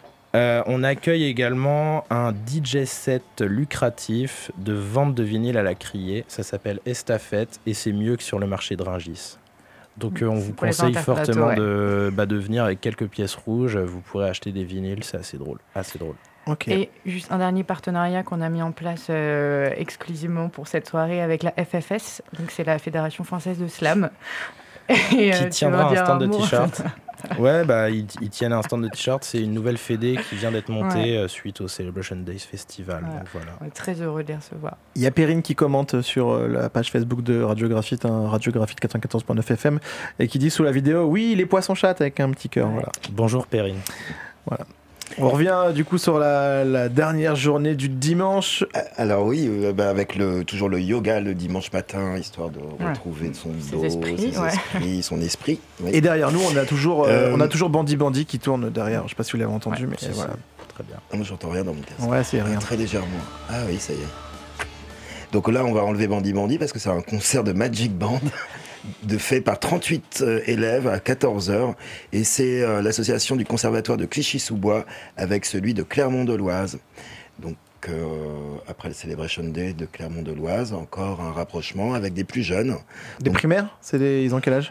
On accueille également un DJ set lucratif de vente de vinyle à la criée. Ça s'appelle Estafette, et c'est mieux que sur le marché de Rungis. Donc on vous conseille fortement de venir avec quelques pièces rouges. Vous pourrez acheter des vinyles, c'est assez drôle. Okay. Et juste un dernier partenariat qu'on a mis en place exclusivement pour cette soirée avec la FFS. Donc c'est la Fédération Française de Slam. Et, qui tiendra un stand de t-shirt. Ouais, ils tiennent un stand de t-shirt. C'est une nouvelle fédé qui vient d'être montée suite au Celebration Days Festival. Ouais. Donc, voilà. On est très heureux de les recevoir. Il y a Perrine qui commente sur la page Facebook de Radiographite, Radiographite 94.9 FM, et qui dit sous la vidéo, oui, les poissons chattes avec un petit cœur. Ouais. Voilà. Bonjour Perrine. Voilà. On revient du coup sur la dernière journée du dimanche. Alors oui, avec toujours le yoga le dimanche matin, histoire de retrouver son dos, son esprit. Oui. Et derrière nous, on a toujours Bandy Bandy qui tourne derrière. Je ne sais pas si vous l'avez entendu, mais voilà. Très bien. Ah, moi, j'entends rien dans mon casque. Ouais, c'est rien. Très légèrement. Ah oui, ça y est. Donc là, on va enlever Bandy Bandy parce que c'est un concert de Magic Band. Fait par 38 élèves à 14h, et c'est l'association du conservatoire de Clichy-sous-Bois avec celui de Clermont-de-L'Oise. Donc après le Celebration Day de Clermont-de-L'Oise, encore un rapprochement avec des plus jeunes. Des primaires ? Ils ont quel âge ?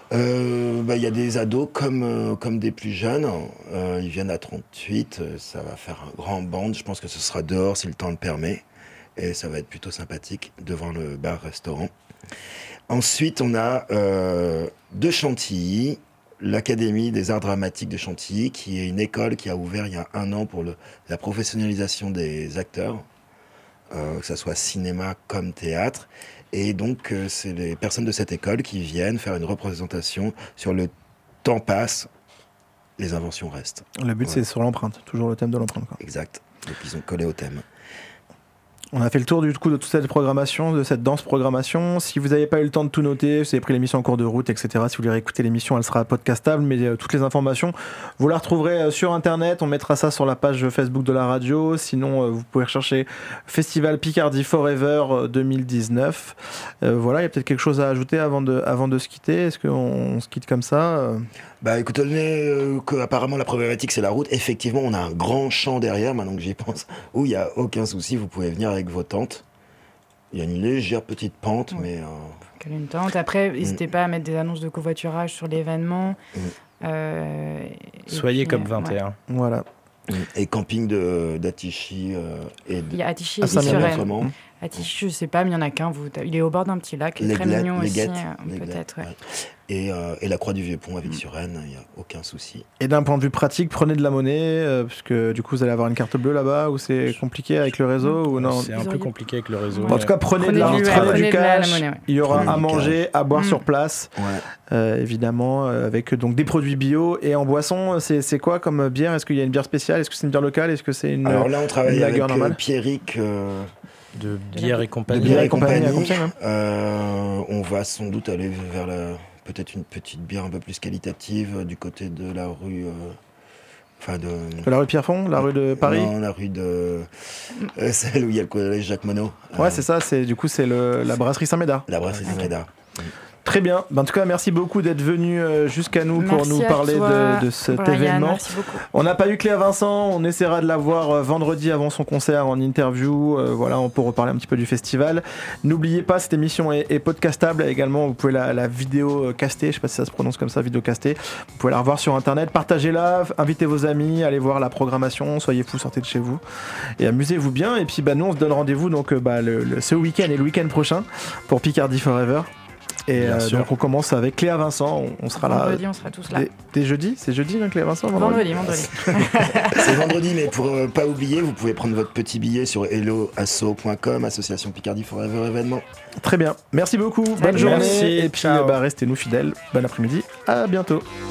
Y a des ados comme des plus jeunes. Ils viennent à 38, ça va faire un grand band. Je pense que ce sera dehors si le temps le permet, et ça va être plutôt sympathique devant le bar-restaurant. Ensuite, on a de Chantilly, l'Académie des Arts Dramatiques de Chantilly, qui est une école qui a ouvert il y a 1 an pour la professionnalisation des acteurs, que ce soit cinéma comme théâtre. Et donc, c'est les personnes de cette école qui viennent faire une représentation sur le temps passe, les inventions restent. Le but, c'est sur l'empreinte, toujours le thème de l'empreinte. Quoi. Exact. Donc, ils ont collé au thème. On a fait le tour du coup de toute cette programmation, de cette dense programmation. Si vous n'avez pas eu le temps de tout noter, si vous avez pris l'émission en cours de route, etc., si vous voulez réécouter l'émission, elle sera podcastable, mais toutes les informations, vous la retrouverez sur Internet. On mettra ça sur la page Facebook de la radio. Sinon, vous pouvez rechercher Festival Picardie Forever 2019. Voilà, il y a peut-être quelque chose à ajouter avant de se quitter. Est-ce qu'on se quitte comme ça Écoutez, apparemment la problématique c'est la route. Effectivement, on a un grand champ derrière, maintenant que j'y pense, où il n'y a aucun souci, vous pouvez venir avec vos tentes. Il y a une légère petite pente, mais... Quelle une tente. Après, n'hésitez pas à mettre des annonces de covoiturage sur l'événement. Soyez comme 21. Voilà. Et camping d'Attichy et il y a Attichy et Ville-sur-Aisne. À Tichy, je sais pas, mais il y en a qu'un. Il est au bord d'un petit lac, il est très mignon aussi, peut-être. Ouais. Et la Croix du Vieux-Pont avec Suresnes, il n'y a aucun souci. Et d'un point de vue pratique, prenez de la monnaie, puisque du coup vous allez avoir une carte bleue là-bas, ou c'est compliqué avec le réseau ou non? C'est un peu compliqué avec le réseau. En tout cas, prenez du cash, il y aura à manger, à boire sur place, évidemment, avec donc des produits bio. Et en boisson, c'est quoi comme bière? Est-ce qu'il y a une bière spéciale? Est-ce que c'est une bière locale? Est-ce que c'est une Alors là, on travaille avec normale Pierrick. De bière et compagnie. De bière et compagnie. On va sans doute aller vers peut-être une petite bière un peu plus qualitative du côté de la rue. La rue Pierrefonds, la rue de Paris. Non, la rue de celle où il y a le collège Jacques Monod. Ouais, c'est ça. C'est la brasserie Saint-Médard. La brasserie Saint-Médard. Très bien. En tout cas, merci beaucoup d'être venu jusqu'à nous pour nous parler de cet événement. Merci beaucoup. On n'a pas eu Cléa Vincent. On essaiera de la voir vendredi avant son concert en interview. On peut reparler un petit peu du festival. N'oubliez pas, cette émission est podcastable également. Vous pouvez la vidéo caster. Je ne sais pas si ça se prononce comme ça, vidéo castée. Vous pouvez la revoir sur Internet. Partagez-la, invitez vos amis, allez voir la programmation. Soyez fous, sortez de chez vous et amusez-vous bien. Et puis, nous, on se donne rendez-vous donc ce week-end et le week-end prochain pour Picardie Forever. Et donc on commence avec Cléa Vincent, on sera là. Vendredi, on sera tous là. Dès jeudi, c'est jeudi, Cléa Vincent? Vendredi. C'est vendredi, mais pour pas oublier, vous pouvez prendre votre petit billet sur helloasso.com, association Picardie Forever événement. Très bien, merci beaucoup, bonne journée, et puis restez-nous fidèles, bon après-midi, à bientôt.